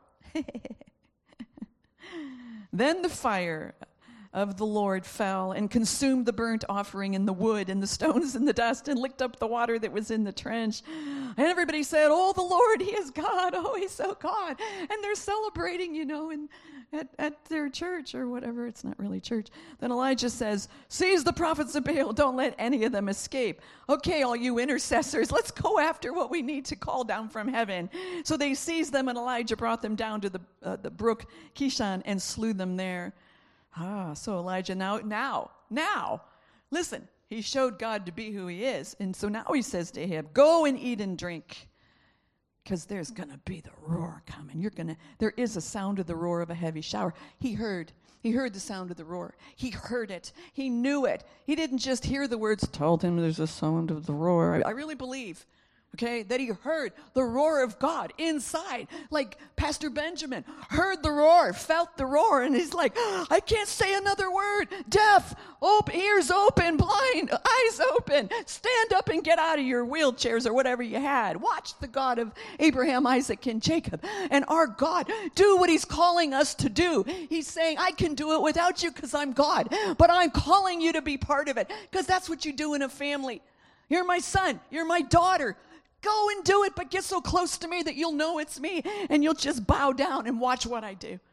Then the fire of the Lord fell and consumed the burnt offering and the wood and the stones and the dust and licked up the water that was in the trench. And everybody said, oh, the Lord, he is God. Oh, he's so God. And they're celebrating, you know, in, at, at their church or whatever. It's not really church. Then Elijah says, seize the prophets of Baal. Don't let any of them escape. Okay, all you intercessors, let's go after what we need to call down from heaven. So they seized them, and Elijah brought them down to the, uh, the brook Kishon and slew them there. Ah, so Elijah, now, now, now, listen, he showed God to be who he is. And so now he says to him, go and eat and drink, because there's going to be the roar coming. You're going to, there is a sound of the roar of a heavy shower. He heard, he heard the sound of the roar. He heard it. He knew it. He didn't just hear the words, told him there's a sound of the roar. I, I really believe, okay, that he heard the roar of God inside, like Pastor Benjamin heard the roar, felt the roar, and he's like, I can't say another word. Deaf, open, ears open, blind, eyes open. Stand up and get out of your wheelchairs or whatever you had. Watch the God of Abraham, Isaac, and Jacob, and our God do what he's calling us to do. He's saying, I can do it without you because I'm God, but I'm calling you to be part of it, because that's what you do in a family. You're my son. You're my daughter. Go and do it, but get so close to me that you'll know it's me, and you'll just bow down and watch what I do.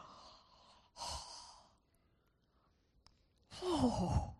Oh,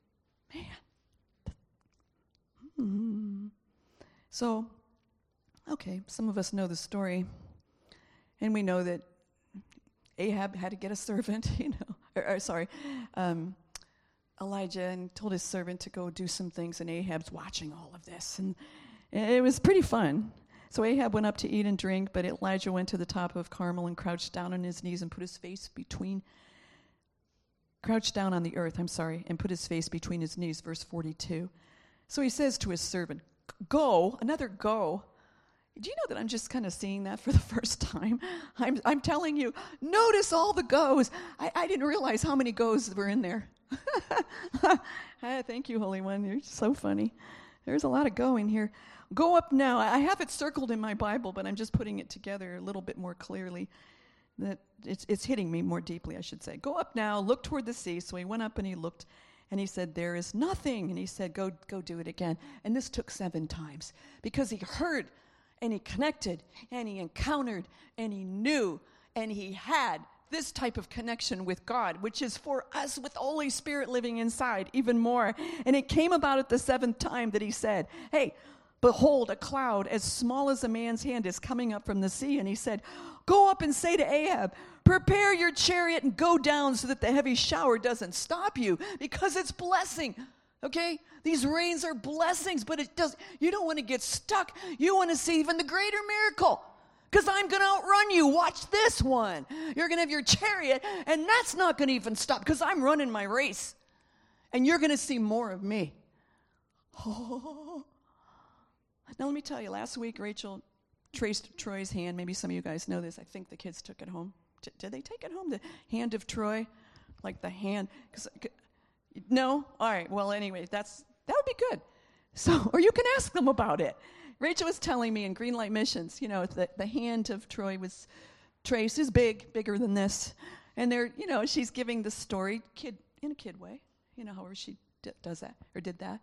man. Hmm. So Okay, some of us know the story, and we know that Ahab had to get a servant, you know, or, or sorry, um, Elijah, and told his servant to go do some things, and Ahab's watching all of this, and it was pretty fun. So Ahab went up to eat and drink, but Elijah went to the top of Carmel and crouched down on his knees and put his face between, crouched down on the earth, I'm sorry, and put his face between his knees, verse forty-two. So he says to his servant, go, another go. Do you know that I'm just kind of seeing that for the first time? I'm I'm telling you, notice all the goes. I, I didn't realize how many goes were in there. Thank you, Holy One. You're so funny. There's a lot of go in here. Go up now. I have it circled in my Bible, but I'm just putting it together a little bit more clearly. That it's it's hitting me more deeply, I should say. Go up now, look toward the sea. So he went up and he looked, and he said, there is nothing. And he said, go go do it again. And this took seven times because he heard and he connected and he encountered and he knew and he had this type of connection with God, which is for us with the Holy Spirit living inside even more. And it came about at the seventh time that he said, hey, behold, a cloud as small as a man's hand is coming up from the sea. And he said, go up and say to Ahab, prepare your chariot and go down so that the heavy shower doesn't stop you, because it's blessing. Okay? These rains are blessings, but it does. You don't want to get stuck. You want to see even the greater miracle, because I'm going to outrun you. Watch this one. You're going to have your chariot, and that's not going to even stop, because I'm running my race, and you're going to see more of me. Oh. Now, let me tell you, last week, Rachel traced Troy's hand. Maybe some of you guys know this. I think the kids took it home. Did, did they take it home? The hand of Troy? Like the hand? Cause, no? All right. Well, anyway, that's that would be good. So, or you can ask them about it. Rachel was telling me in Greenlight Missions, you know, the, the hand of Troy was traced, is big, bigger than this. And they're, you know, she's giving the story kid in a kid way. You know, however she d- does that or did that.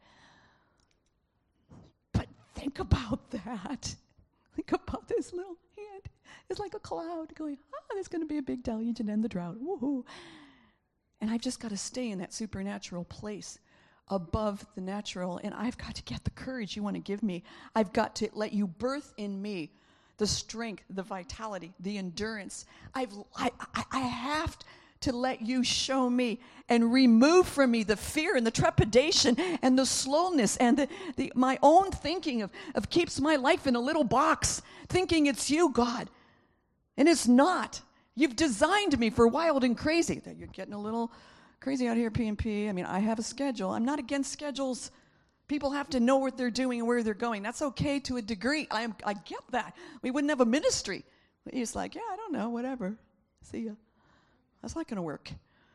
But think about that. Think about this little hand. It's like a cloud going, ah, there's going to be a big deluge and end the drought. Woohoo. And I've just got to stay in that supernatural place above the natural, and I've got to get the courage you want to give me. I've got to let you birth in me the strength, the vitality, the endurance. I've, I, I, I have to let you show me and remove from me the fear and the trepidation and the slowness and the, the my own thinking of, of keeps my life in a little box, thinking it's you, God. And it's not. You've designed me for wild and crazy. That you're getting a little crazy out here, P and P. I mean, I have a schedule. I'm not against schedules. People have to know what they're doing and where they're going. That's okay to a degree. I am. I get that. We wouldn't have a ministry. He's like, yeah, I don't know, whatever. See ya. That's not going to work.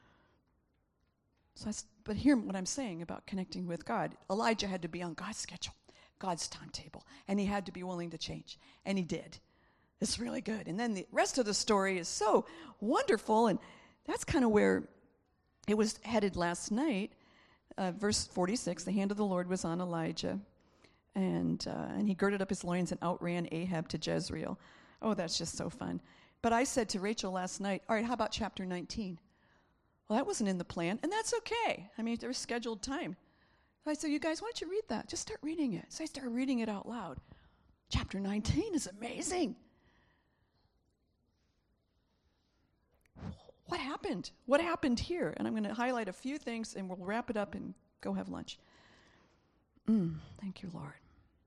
So, that's, but hear what I'm saying about connecting with God. Elijah had to be on God's schedule, God's timetable, and he had to be willing to change, and he did. It's really good. And then the rest of the story is so wonderful, and that's kind of where it was headed last night. Uh, verse forty-six, the hand of the Lord was on Elijah, and uh, and he girded up his loins and outran Ahab to Jezreel. Oh, that's just so fun. But I said to Rachel last night, all right, how about chapter nineteen? Well, that wasn't in the plan, and that's okay. I mean, there was scheduled time. I said, you guys, why don't you read that? Just start reading it. So I started reading it out loud. Chapter nineteen is amazing. What happened? What happened here? And I'm going to highlight a few things, and we'll wrap it up and go have lunch. Mm, thank you, Lord.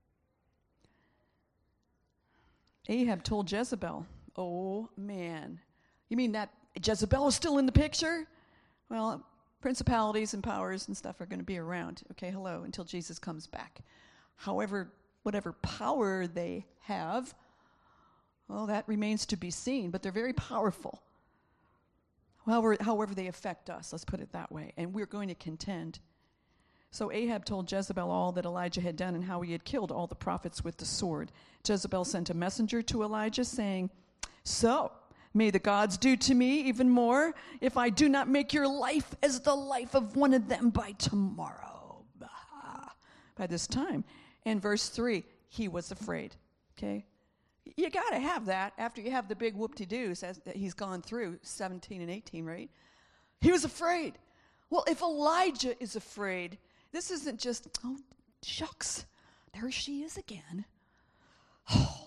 Ahab told Jezebel, oh, man. You mean that Jezebel is still in the picture? Well, principalities and powers and stuff are going to be around. Okay, hello, until Jesus comes back. However, whatever power they have, well, that remains to be seen, but they're very powerful. However, however they affect us, let's put it that way. And we're going to contend. So Ahab told Jezebel all that Elijah had done and how he had killed all the prophets with the sword. Jezebel sent a messenger to Elijah saying, so, may the gods do to me even more if I do not make your life as the life of one of them by tomorrow. By this time. And verse three, he was afraid. Okay? You got to have that after you have the big whoop-de-doos as that he's gone through, seventeen and eighteen, right? He was afraid. Well, if Elijah is afraid, this isn't just, oh, shucks, there she is again. Oh,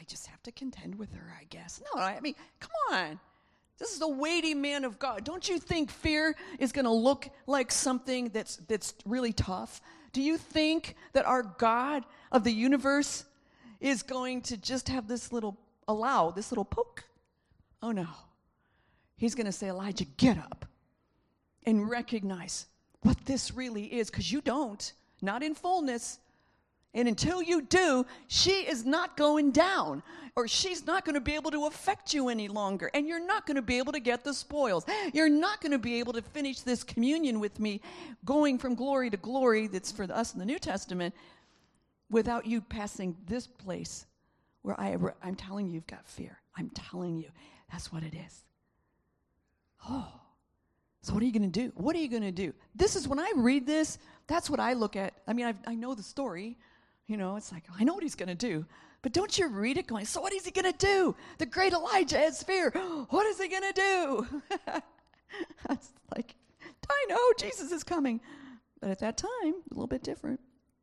I just have to contend with her, I guess. No, I mean, come on. This is a weighty man of God. Don't you think fear is going to look like something that's that's really tough? Do you think that our God of the universe is going to just have this little, allow this little poke? Oh, no. He's going to say, Elijah, get up and recognize what this really is, because you don't, not in fullness. And until you do, she is not going down, or she's not going to be able to affect you any longer, and you're not going to be able to get the spoils. You're not going to be able to finish this communion with me, going from glory to glory, that's for us in the New Testament, without you passing this place where I, I'm telling you you've got fear. I'm telling you, that's what it is. Oh, so what are you going to do? What are you going to do? This is, when I read this, that's what I look at. I mean, I, I know the story. You know, it's like, I know what he's going to do. But don't you read it going, so what is he going to do? The great Elijah has fear. What is he going to do? It's like, I know Jesus is coming. But at that time, a little bit different.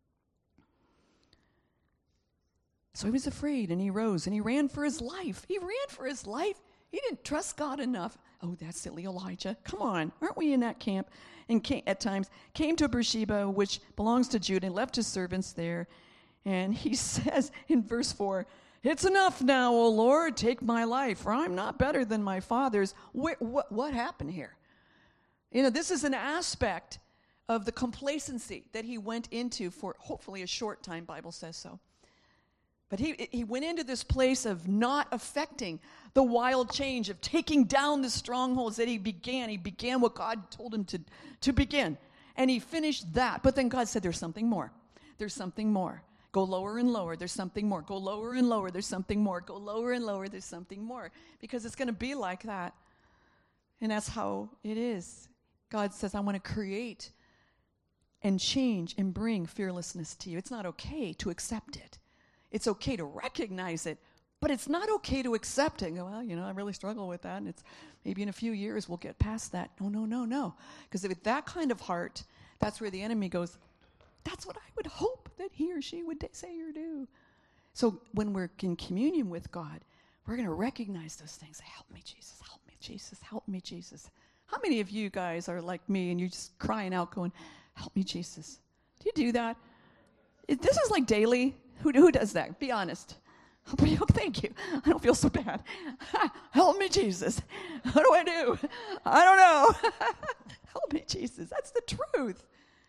So he was afraid, and he rose, and he ran for his life. He ran for his life. He didn't trust God enough. Oh, that silly Elijah. Come on. Aren't we in that camp? And came, at times, came to Beersheba, which belongs to Judah, and left his servants there. And he says in verse four, it's enough now, O Lord, take my life, for I'm not better than my fathers. Where, what, what happened here? You know, this is an aspect of the complacency that he went into for hopefully a short time, Bible says so. But he he went into this place of not affecting the wild change, of taking down the strongholds that he began. He began what God told him to, to begin. And he finished that. But then God said, there's something more. There's something more. Go lower and lower. There's something more. Go lower and lower. There's something more. Go lower and lower. There's something more. Because it's going to be like that. And that's how it is. God says, I want to create and change and bring fearlessness to you. It's not okay to accept it. It's okay to recognize it, but it's not okay to accept it and go, well, you know, I really struggle with that, and it's maybe in a few years we'll get past that. No, no, no, no. Because with that kind of heart, that's where the enemy goes, that's what I would hope that he or she would say or do. So when we're in communion with God, we're going to recognize those things. Help me, Jesus. Help me, Jesus. Help me, Jesus. How many of you guys are like me and you're just crying out going, help me, Jesus? Do you do that? It, this is like daily. Who, who does that? Be honest. Thank you. I don't feel so bad. Help me, Jesus. What do I do? I don't know. Help me, Jesus. That's the truth.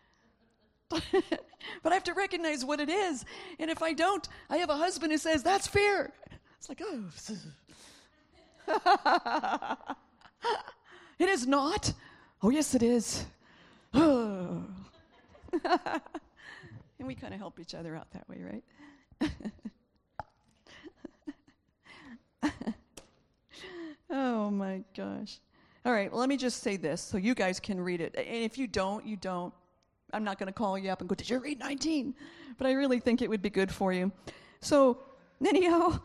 But I have to recognize what it is. And if I don't, I have a husband who says, that's fear. It's like, oh. It is not. Oh, yes, it is. Oh. And we kind of help each other out that way, right? Oh, my gosh. All right, well, let me just say this so you guys can read it. And if you don't, you don't. I'm not going to call you up and go, did you read nineteen? But I really think it would be good for you. So, anyhow,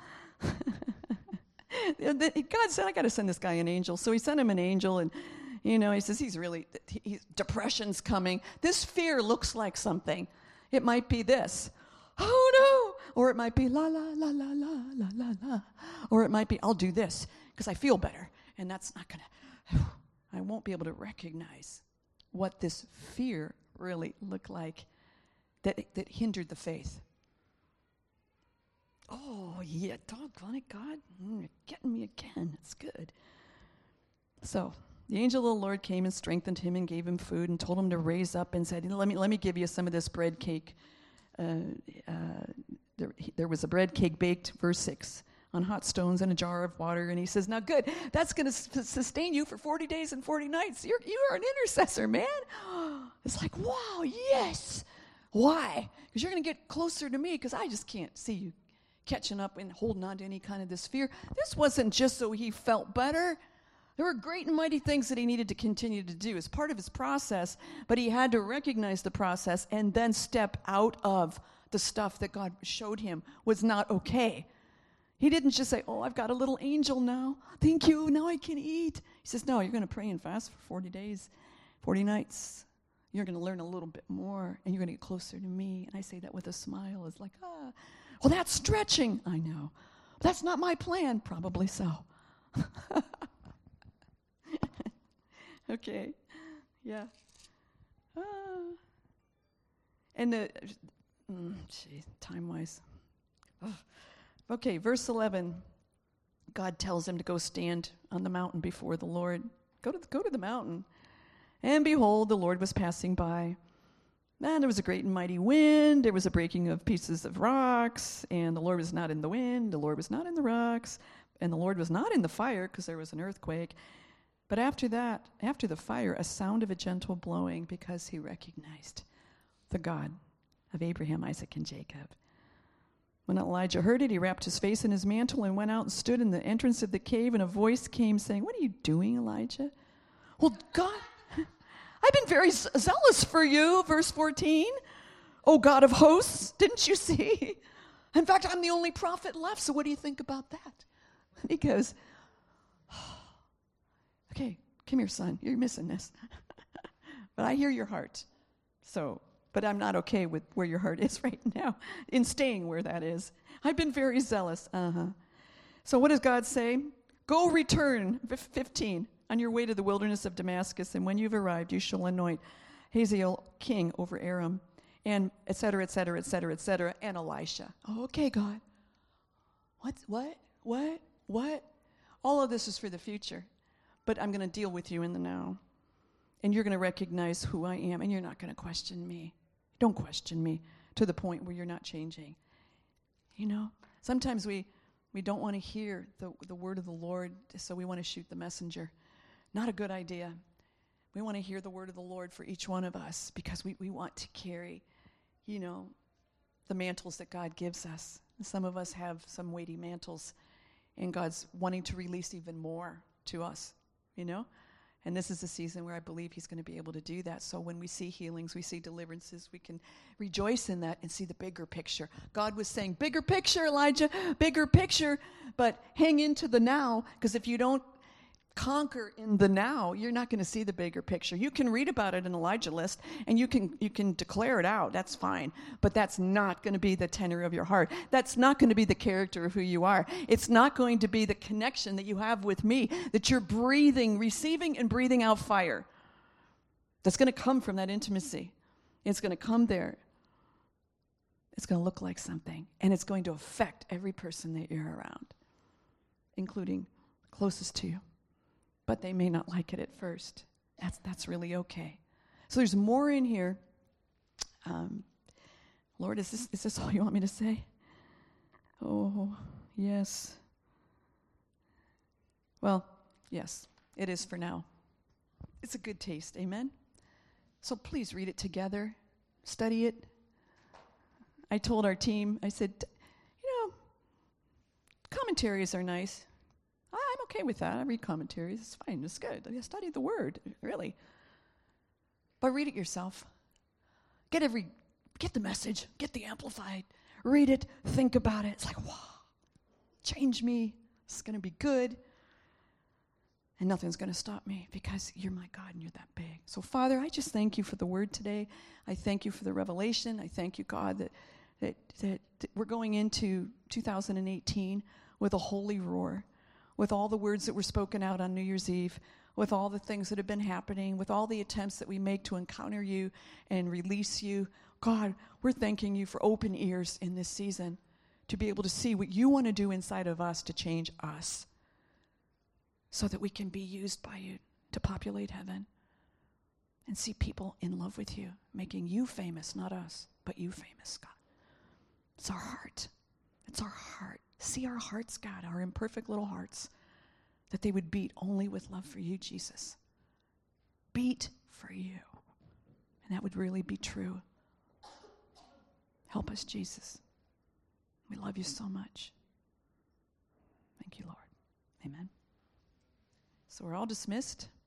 God said, I got to send this guy an angel. So he sent him an angel, and, you know, he says, he's really, he, depression's coming. This fear looks like something. It might be this. Oh, no. Or it might be la, la, la, la, la, la, la, la. Or it might be, I'll do this because I feel better. And that's not going to, I won't be able to recognize what this fear really looked like that, that hindered the faith. Oh, yeah, doggone it, God. Mm, you're getting me again. It's good. So the angel of the Lord came and strengthened him and gave him food and told him to raise up and said, let me let me give you some of this bread cake. Uh, uh, there, there was a bread cake baked, verse six, on hot stones and a jar of water. And he says, now good, that's going to s- sustain you for forty days and forty nights. You're, you are an intercessor, man. It's like, wow, yes. Why? Because you're going to get closer to me because I just can't see you catching up and holding on to any kind of this fear. This wasn't just so he felt better. There were great and mighty things that he needed to continue to do as part of his process, but he had to recognize the process and then step out of the stuff that God showed him was not okay. He didn't just say, oh, I've got a little angel now. Thank you. Now I can eat. He says, no, you're going to pray and fast for forty days, forty nights. You're going to learn a little bit more, and you're going to get closer to me. And I say that with a smile. It's like, ah, well, that's stretching. I know. That's not my plan. Probably so. Okay. Yeah. Uh, and the, mm, gee, time-wise. Ugh. Okay, verse eleven. God tells him to go stand on the mountain before the Lord. Go to the, go to the mountain. And behold, the Lord was passing by. And there was a great and mighty wind. There was a breaking of pieces of rocks. And the Lord was not in the wind. The Lord was not in the rocks. And the Lord was not in the fire because there was an earthquake. But after that, after the fire, a sound of a gentle blowing because he recognized the God of Abraham, Isaac, and Jacob. When Elijah heard it, he wrapped his face in his mantle and went out and stood in the entrance of the cave. And a voice came saying, "What are you doing, Elijah?" "Well, God, I've been very zealous for you," verse fourteen. "Oh, God of hosts, didn't you see? In fact, I'm the only prophet left, so what do you think about that?" And he goes, oh, "Okay, come here, son. You're missing this. But I hear your heart. So, but I'm not okay with where your heart is right now, in staying where that is. I've been very zealous." Uh-huh. So what does God say? "Go return," fifteen. "On your way to the wilderness of Damascus, and when you've arrived, you shall anoint Hazael king over Aram," and et cetera, et cetera, et cetera, et cetera, and Elisha. Oh, okay, God. What, what, what, what? All of this is for the future, but I'm going to deal with you in the now, and you're going to recognize who I am, and you're not going to question me. Don't question me to the point where you're not changing. You know, sometimes we, we don't want to hear the, the word of the Lord, so we want to shoot the messenger. Not a good idea. We want to hear the word of the Lord for each one of us because we, we want to carry, you know, the mantles that God gives us. And some of us have some weighty mantles, and God's wanting to release even more to us, you know? And this is a season where I believe he's going to be able to do that. So when we see healings, we see deliverances, we can rejoice in that and see the bigger picture. God was saying, bigger picture, Elijah, bigger picture, but hang into the now, because if you don't conquer in the now, you're not going to see the bigger picture. You can read about it in Elijah list, and you can you can declare it out. That's fine. But that's not going to be the tenor of your heart. That's not going to be the character of who you are. It's not going to be the connection that you have with me, that you're breathing, receiving and breathing out fire. That's going to come from that intimacy. It's going to come there. It's going to look like something, and it's going to affect every person that you're around, including closest to you. But they may not like it at first. That's that's really okay. So there's more in here. Um, Lord, is this is this all you want me to say? Oh, yes. Well, yes, it is for now. It's a good taste, amen? So please read it together. Study it. I told our team, I said, you know, commentaries are nice. I'm okay with that. I read commentaries. It's fine. It's good. I study the word, really. But read it yourself. Get every, get the message. Get the Amplified. Read it. Think about it. It's like, wow, change me. It's going to be good. And nothing's going to stop me because you're my God and you're that big. So, Father, I just thank you for the word today. I thank you for the revelation. I thank you, God, that that, that, that we're going into two thousand eighteen with a holy roar, with all the words that were spoken out on New Year's Eve, with all the things that have been happening, with all the attempts that we make to encounter you and release you. God, we're thanking you for open ears in this season to be able to see what you want to do inside of us to change us so that we can be used by you to populate heaven and see people in love with you, making you famous, not us, but you famous, God. It's our heart. It's our heart. See our hearts, God, our imperfect little hearts, that they would beat only with love for you, Jesus. Beat for you. And that would really be true. Help us, Jesus. We love you so much. Thank you, Lord. Amen. So we're all dismissed.